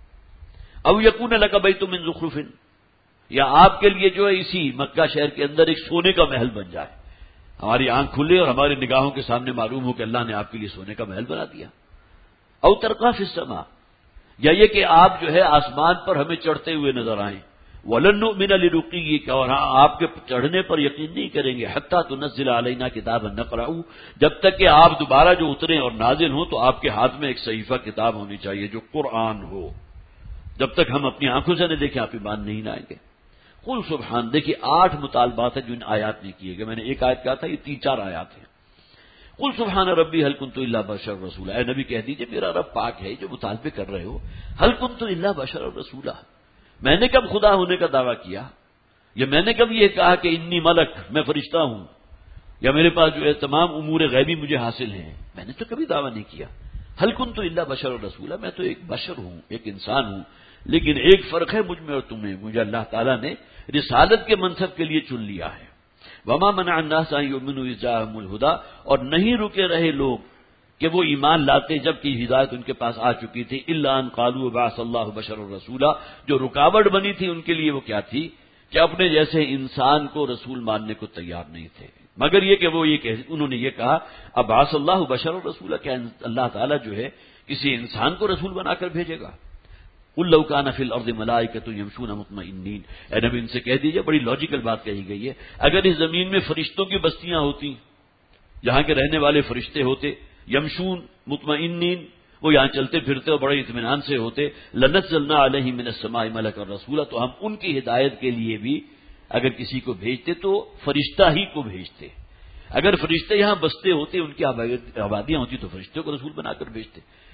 او یکون لک بیت من زخرف، یا آپ کے لیے جو ہے اسی مکہ شہر کے اندر ایک سونے کا محل بن جائے، ہماری آنکھ کھلے اور ہماری نگاہوں کے سامنے معلوم ہو کہ اللہ نے آپ کے لیے سونے کا محل بنا دیا۔ او ترقی فی السماء، یا یہ کہ آپ جو ہے آسمان پر ہمیں چڑھتے ہوئے نظر آئیں۔ ولن نؤمن لرقیک، اور ہاں آپ کے چڑھنے پر یقین نہیں کریں گے، حتی تنزل علینا کتابا نقرأ، جب تک کہ آپ دوبارہ جو اتریں اور نازل ہوں تو آپ کے ہاتھ میں ایک صحیفہ کتاب ہونی چاہیے جو قرآن ہو، جب تک ہم اپنی آنکھوں سے نہ دیکھیں آپ ایمان نہیں لائیں گے۔ قل سبحان، دیکھیے آٹھ مطالبات ہیں جو ان آیات میں کیے گئے، میں نے ایک آیت کہا تھا یہ تین چار آیات ہیں۔ قل سبحان ربی هل كنت الا بشر رسولا، اے نبی کہہ دیجئے میرا رب پاک ہے، جو مطالبے کر رہے ہو، هل كنت الا بشر رسولا، میں نے کب خدا ہونے کا دعویٰ کیا، یا میں نے کب یہ کہا کہ انی ملک، میں فرشتہ ہوں، یا میرے پاس جو ہے تمام امور غیبی مجھے حاصل ہیں، میں نے تو کبھی دعویٰ نہیں کیا۔ هل كنت الا بشر رسولا، میں تو ایک بشر ہوں، ایک انسان ہوں، لیکن ایک فرق ہے مجھ میں اور تم میں، مجھے اللہ تعالیٰ نے رسالت کے منصب کے لیے چن لیا ہے۔ وما منع الناس ان يؤمنوا اذ جاءهم الهدى، اور نہیں رکے رہے لوگ کہ وہ ایمان لاتے جب کہ ہدایت ان کے پاس آ چکی تھی، الا ان قالوا بعث الله بشرا رسولا، جو رکاوٹ بنی تھی ان کے لیے وہ کیا تھی کہ اپنے جیسے انسان کو رسول ماننے کو تیار نہیں تھے، مگر یہ کہ وہ یہ کہ انہوں نے یہ کہا اب بعث الله بشرا رسولا، کیا اللہ تعالیٰ جو ہے کسی انسان کو رسول بنا کر بھیجے گا؟ قل لو كان في الارض ملائكة يمشون مطمئنين، اے نبی ان سے کہہ دیجئے، بڑی لاجیکل بات کہی گئی ہے، اگر اس زمین میں فرشتوں کی بستیاں ہوتی، جہاں کے رہنے والے فرشتے ہوتے، یمشون مطمئنین، وہ یہاں چلتے پھرتے اور بڑے اطمینان سے ہوتے، لنزلنا علیہم من السماء ملکا رسولا، تو ہم ان کی ہدایت کے لیے بھی اگر کسی کو بھیجتے تو فرشتہ ہی کو بھیجتے، اگر فرشتے یہاں بستے ہوتے، ان کی آبادیاں ہوتی تو فرشتوں کو رسول بنا کر بھیجتے۔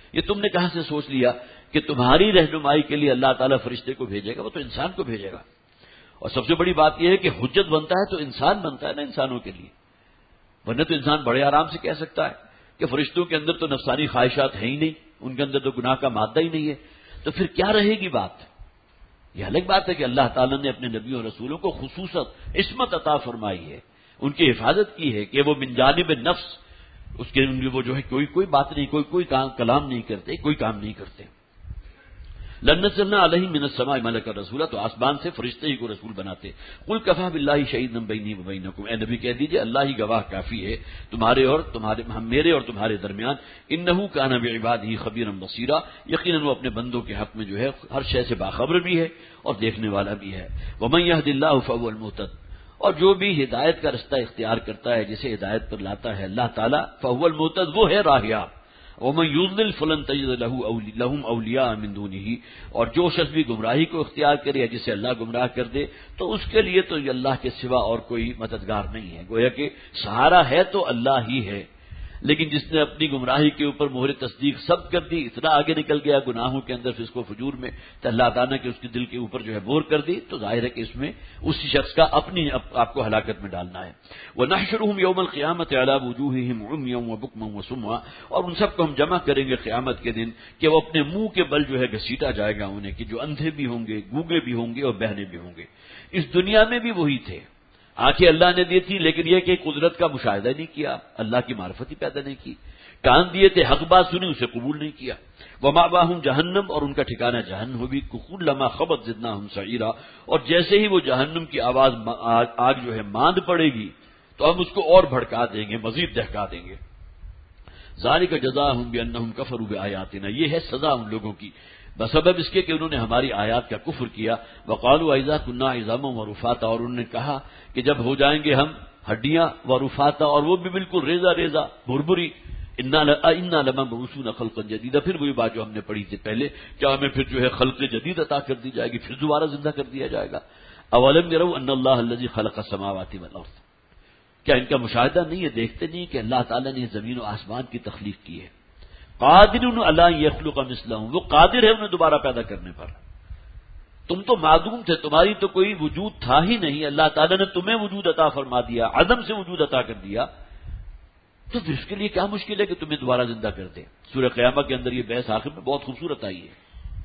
یہ تم نے کہاں سے سوچ لیا کہ تمہاری رہنمائی کے لیے اللہ تعالیٰ فرشتے کو بھیجے گا؟ وہ تو انسان کو بھیجے گا. اور سب سے بڑی بات یہ ہے کہ حجت بنتا ہے تو انسان بنتا ہے نا انسانوں کے لیے، ورنہ تو انسان بڑے آرام سے کہہ سکتا ہے کہ فرشتوں کے اندر تو نفسانی خواہشات ہیں ہی نہیں، ان کے اندر تو گناہ کا مادہ ہی نہیں ہے، تو پھر کیا رہے گی بات؟ یہ الگ بات ہے کہ اللہ تعالیٰ نے اپنے نبیوں اور رسولوں کو خصوصاً عصمت عطا فرمائی ہے، ان کی حفاظت کی ہے کہ وہ من جانب نفس اس کے وہ جو ہے کوئی کوئی بات نہیں، کوئی کوئی کلام نہیں کرتے، کوئی کام نہیں کرتے. لن نزلنا علیہم من السماء ملکا رسولا، تو آسمان سے فرشتے ہی کو رسول بناتے. قل کفی باللہ شہیدا بینی و بینکم، اے نبی کہہ دیجئے اللہ ہی گواہ کافی ہے تمہارے اور تمہارے میرے اور تمہارے درمیان. انہ کان بعبادہ خبیرا بصیرا، یقیناً وہ اپنے بندوں کے حق میں جو ہے ہر شے سے باخبر بھی ہے اور دیکھنے والا بھی ہے. ومن یہد اللہ فهو المہتد، اور جو بھی ہدایت کا رستہ اختیار کرتا ہے، جسے ہدایت پر لاتا ہے اللہ تعالیٰ، فهو المہتد، وہ ہے راہیاب. ومن یضلل فلن تجد له لهم اولیاء من دونه، اور جو شخص بھی گمراہی کو اختیار کرے یا جسے اللہ گمراہ کر دے تو اس کے لیے تو یہ اللہ کے سوا اور کوئی مددگار نہیں ہے. گویا کہ سہارا ہے تو اللہ ہی ہے، لیکن جس نے اپنی گمراہی کے اوپر مہر تصدیق سب کر دی، اتنا آگے نکل گیا گناہوں کے اندر فسق و فجور میں، تو اللہ تعالیٰ نے اس کے دل کے اوپر جو ہے مہر کر دی، تو ظاہر ہے کہ اس میں اسی شخص کا اپنی آپ کو ہلاکت میں ڈالنا ہے. وَنَحْشُرُهُمْ يَوْمَ الْقِيَامَةِ عَلَى وُجُوهِهِمْ عُمْيًا وَبُكْمًا وَصُمًّا، اور ان سب کو ہم جمع کریں گے قیامت کے دن کہ وہ اپنے منہ کے بل جو ہے گھسیٹا جائے گا انہیں، کہ جو اندھے بھی ہوں گے، گونگے بھی ہوں گے اور بہنے بھی ہوں گے. اس دنیا میں بھی وہی تھے، آنکھیں اللہ نے دی تھی، لیکن یہ کہ قدرت کا مشاہدہ نہیں کیا، اللہ کی معرفت ہی پیدا نہیں کی. کان دیے تھے، حق بات سنی، اسے قبول نہیں کیا. وَمَأْوَاهُمْ جہنم، اور ان کا ٹھکانہ جہنم ہوگی. كُلَّمَا خَبَتْ زِدْنَاهُمْ سَعِيرًا، اور جیسے ہی وہ جہنم کی آواز آگ جو ہے ماند پڑے گی تو ہم اس کو اور بھڑکا دیں گے، مزید دہکا دیں گے. ذَلِكَ جَزَاؤُهُم بِأَنَّهُمْ كَفَرُوا بِآيَاتِنَا، یہ ہے سزا ان لوگوں کی بسبب اس کے کہ انہوں نے ہماری آیات کا کفر کیا. وَقَالُوا أَإِذَا كُنَّا عِظَامًا وَرُفَاتًا، اور انہوں نے کہا کہ جب ہو جائیں گے ہم ہڈیاں ورفاتا، اور وہ بھی بالکل ریزہ ریزہ بھربری، انا لمبعوثون خلقا جدیدا، پھر وہی بات جو ہم نے پڑھی تھی پہلے، کیا ہمیں پھر جو ہے خلق جدید عطا کر دی جائے گی، پھر دوبارہ زندہ کر دیا جائے گا. اولم یروا ان اللہ الذی خلق السماوات والارض، کیا ان کا مشاہدہ نہیں ہے، دیکھتے نہیں کہ اللہ تعالیٰ نے زمین و آسمان کی تخلیق کی ہے. قادر علی ان یخلق مثلهم، وہ قادر ہے انہیں دوبارہ پیدا کرنے پر. تم تو معدوم تھے، تمہاری تو کوئی وجود تھا ہی نہیں، اللہ تعالیٰ نے تمہیں وجود عطا فرما دیا، عدم سے وجود عطا کر دیا، تو پھر اس کے لیے کیا مشکل ہے کہ تمہیں دوبارہ زندہ کر دے. سورہ قیامہ کے اندر یہ بحث آخر میں بہت خوبصورت آئی ہے.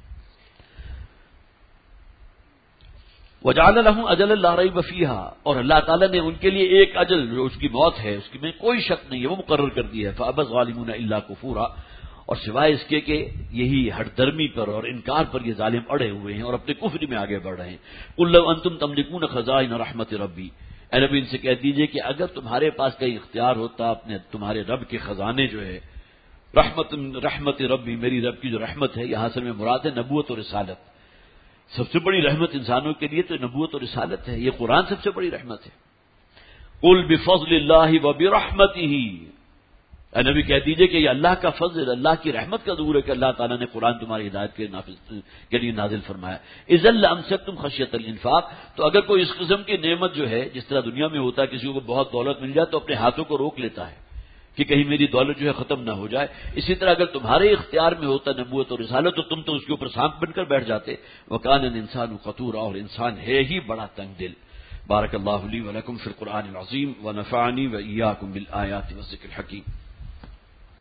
وَجَعَلَ لَهُمْ أَجَلًا لَا رَيْبَ فِيهَا، اور اللہ تعالیٰ نے ان کے لیے ایک اجل جو اس کی موت ہے، اس میں کوئی شک نہیں ہے، وہ مقرر کر دی ہے. فَأَبَى الظَّالِمُونَ إِلَّا كُفُورًا، اور سوائے اس کے کہ یہی ہٹ درمی پر اور انکار پر یہ ظالم اڑے ہوئے ہیں اور اپنے کفر میں آگے بڑھ رہے ہیں. قُل لَّوْ أَنتُمْ تَمْلِكُونَ خَزَائِنَ رَحْمَةِ رَبِّي، اے نبی ان سے کہہ دیجئے کہ اگر تمہارے پاس کہیں اختیار ہوتا اپنے تمہارے رب کے خزانے جو ہے، رحمت رحمت ربی، میری رب کی جو رحمت ہے، یہاں سے میں مراد ہے نبوت اور رسالت. سب سے بڑی رحمت انسانوں کے لیے تو نبوت اور رسالت ہے، یہ قرآن سب سے بڑی رحمت ہے. قل بفضل اللہ وبرحمتہ، اے نبی کہہ دیجئے کہ یہ اللہ کا فضل، اللہ کی رحمت کا ظہور ہے کہ اللہ تعالیٰ نے قرآن تمہاری ہدایت کے نافذ کے لیے نازل فرمایا. اذا لامسکتم خشیۃ الانفاق، تو اگر کوئی اس قسم کی نعمت جو ہے، جس طرح دنیا میں ہوتا ہے کسی کو بہت دولت مل جائے تو اپنے ہاتھوں کو روک لیتا ہے کہ کہیں میری دولت جو ہے ختم نہ ہو جائے، اسی طرح اگر تمہارے اختیار میں ہوتا نبوت اور رسالت تو تم تو اس کے اوپر سانپ بن کر بیٹھ جاتے. وکان الانسان قتورا، اور انسان ہے ہی بڑا تنگ دل. بارک اللہ لی ولکم فی القرآن العظیم ونفعنی وإیاکم بالآیات والذکر الحکیم.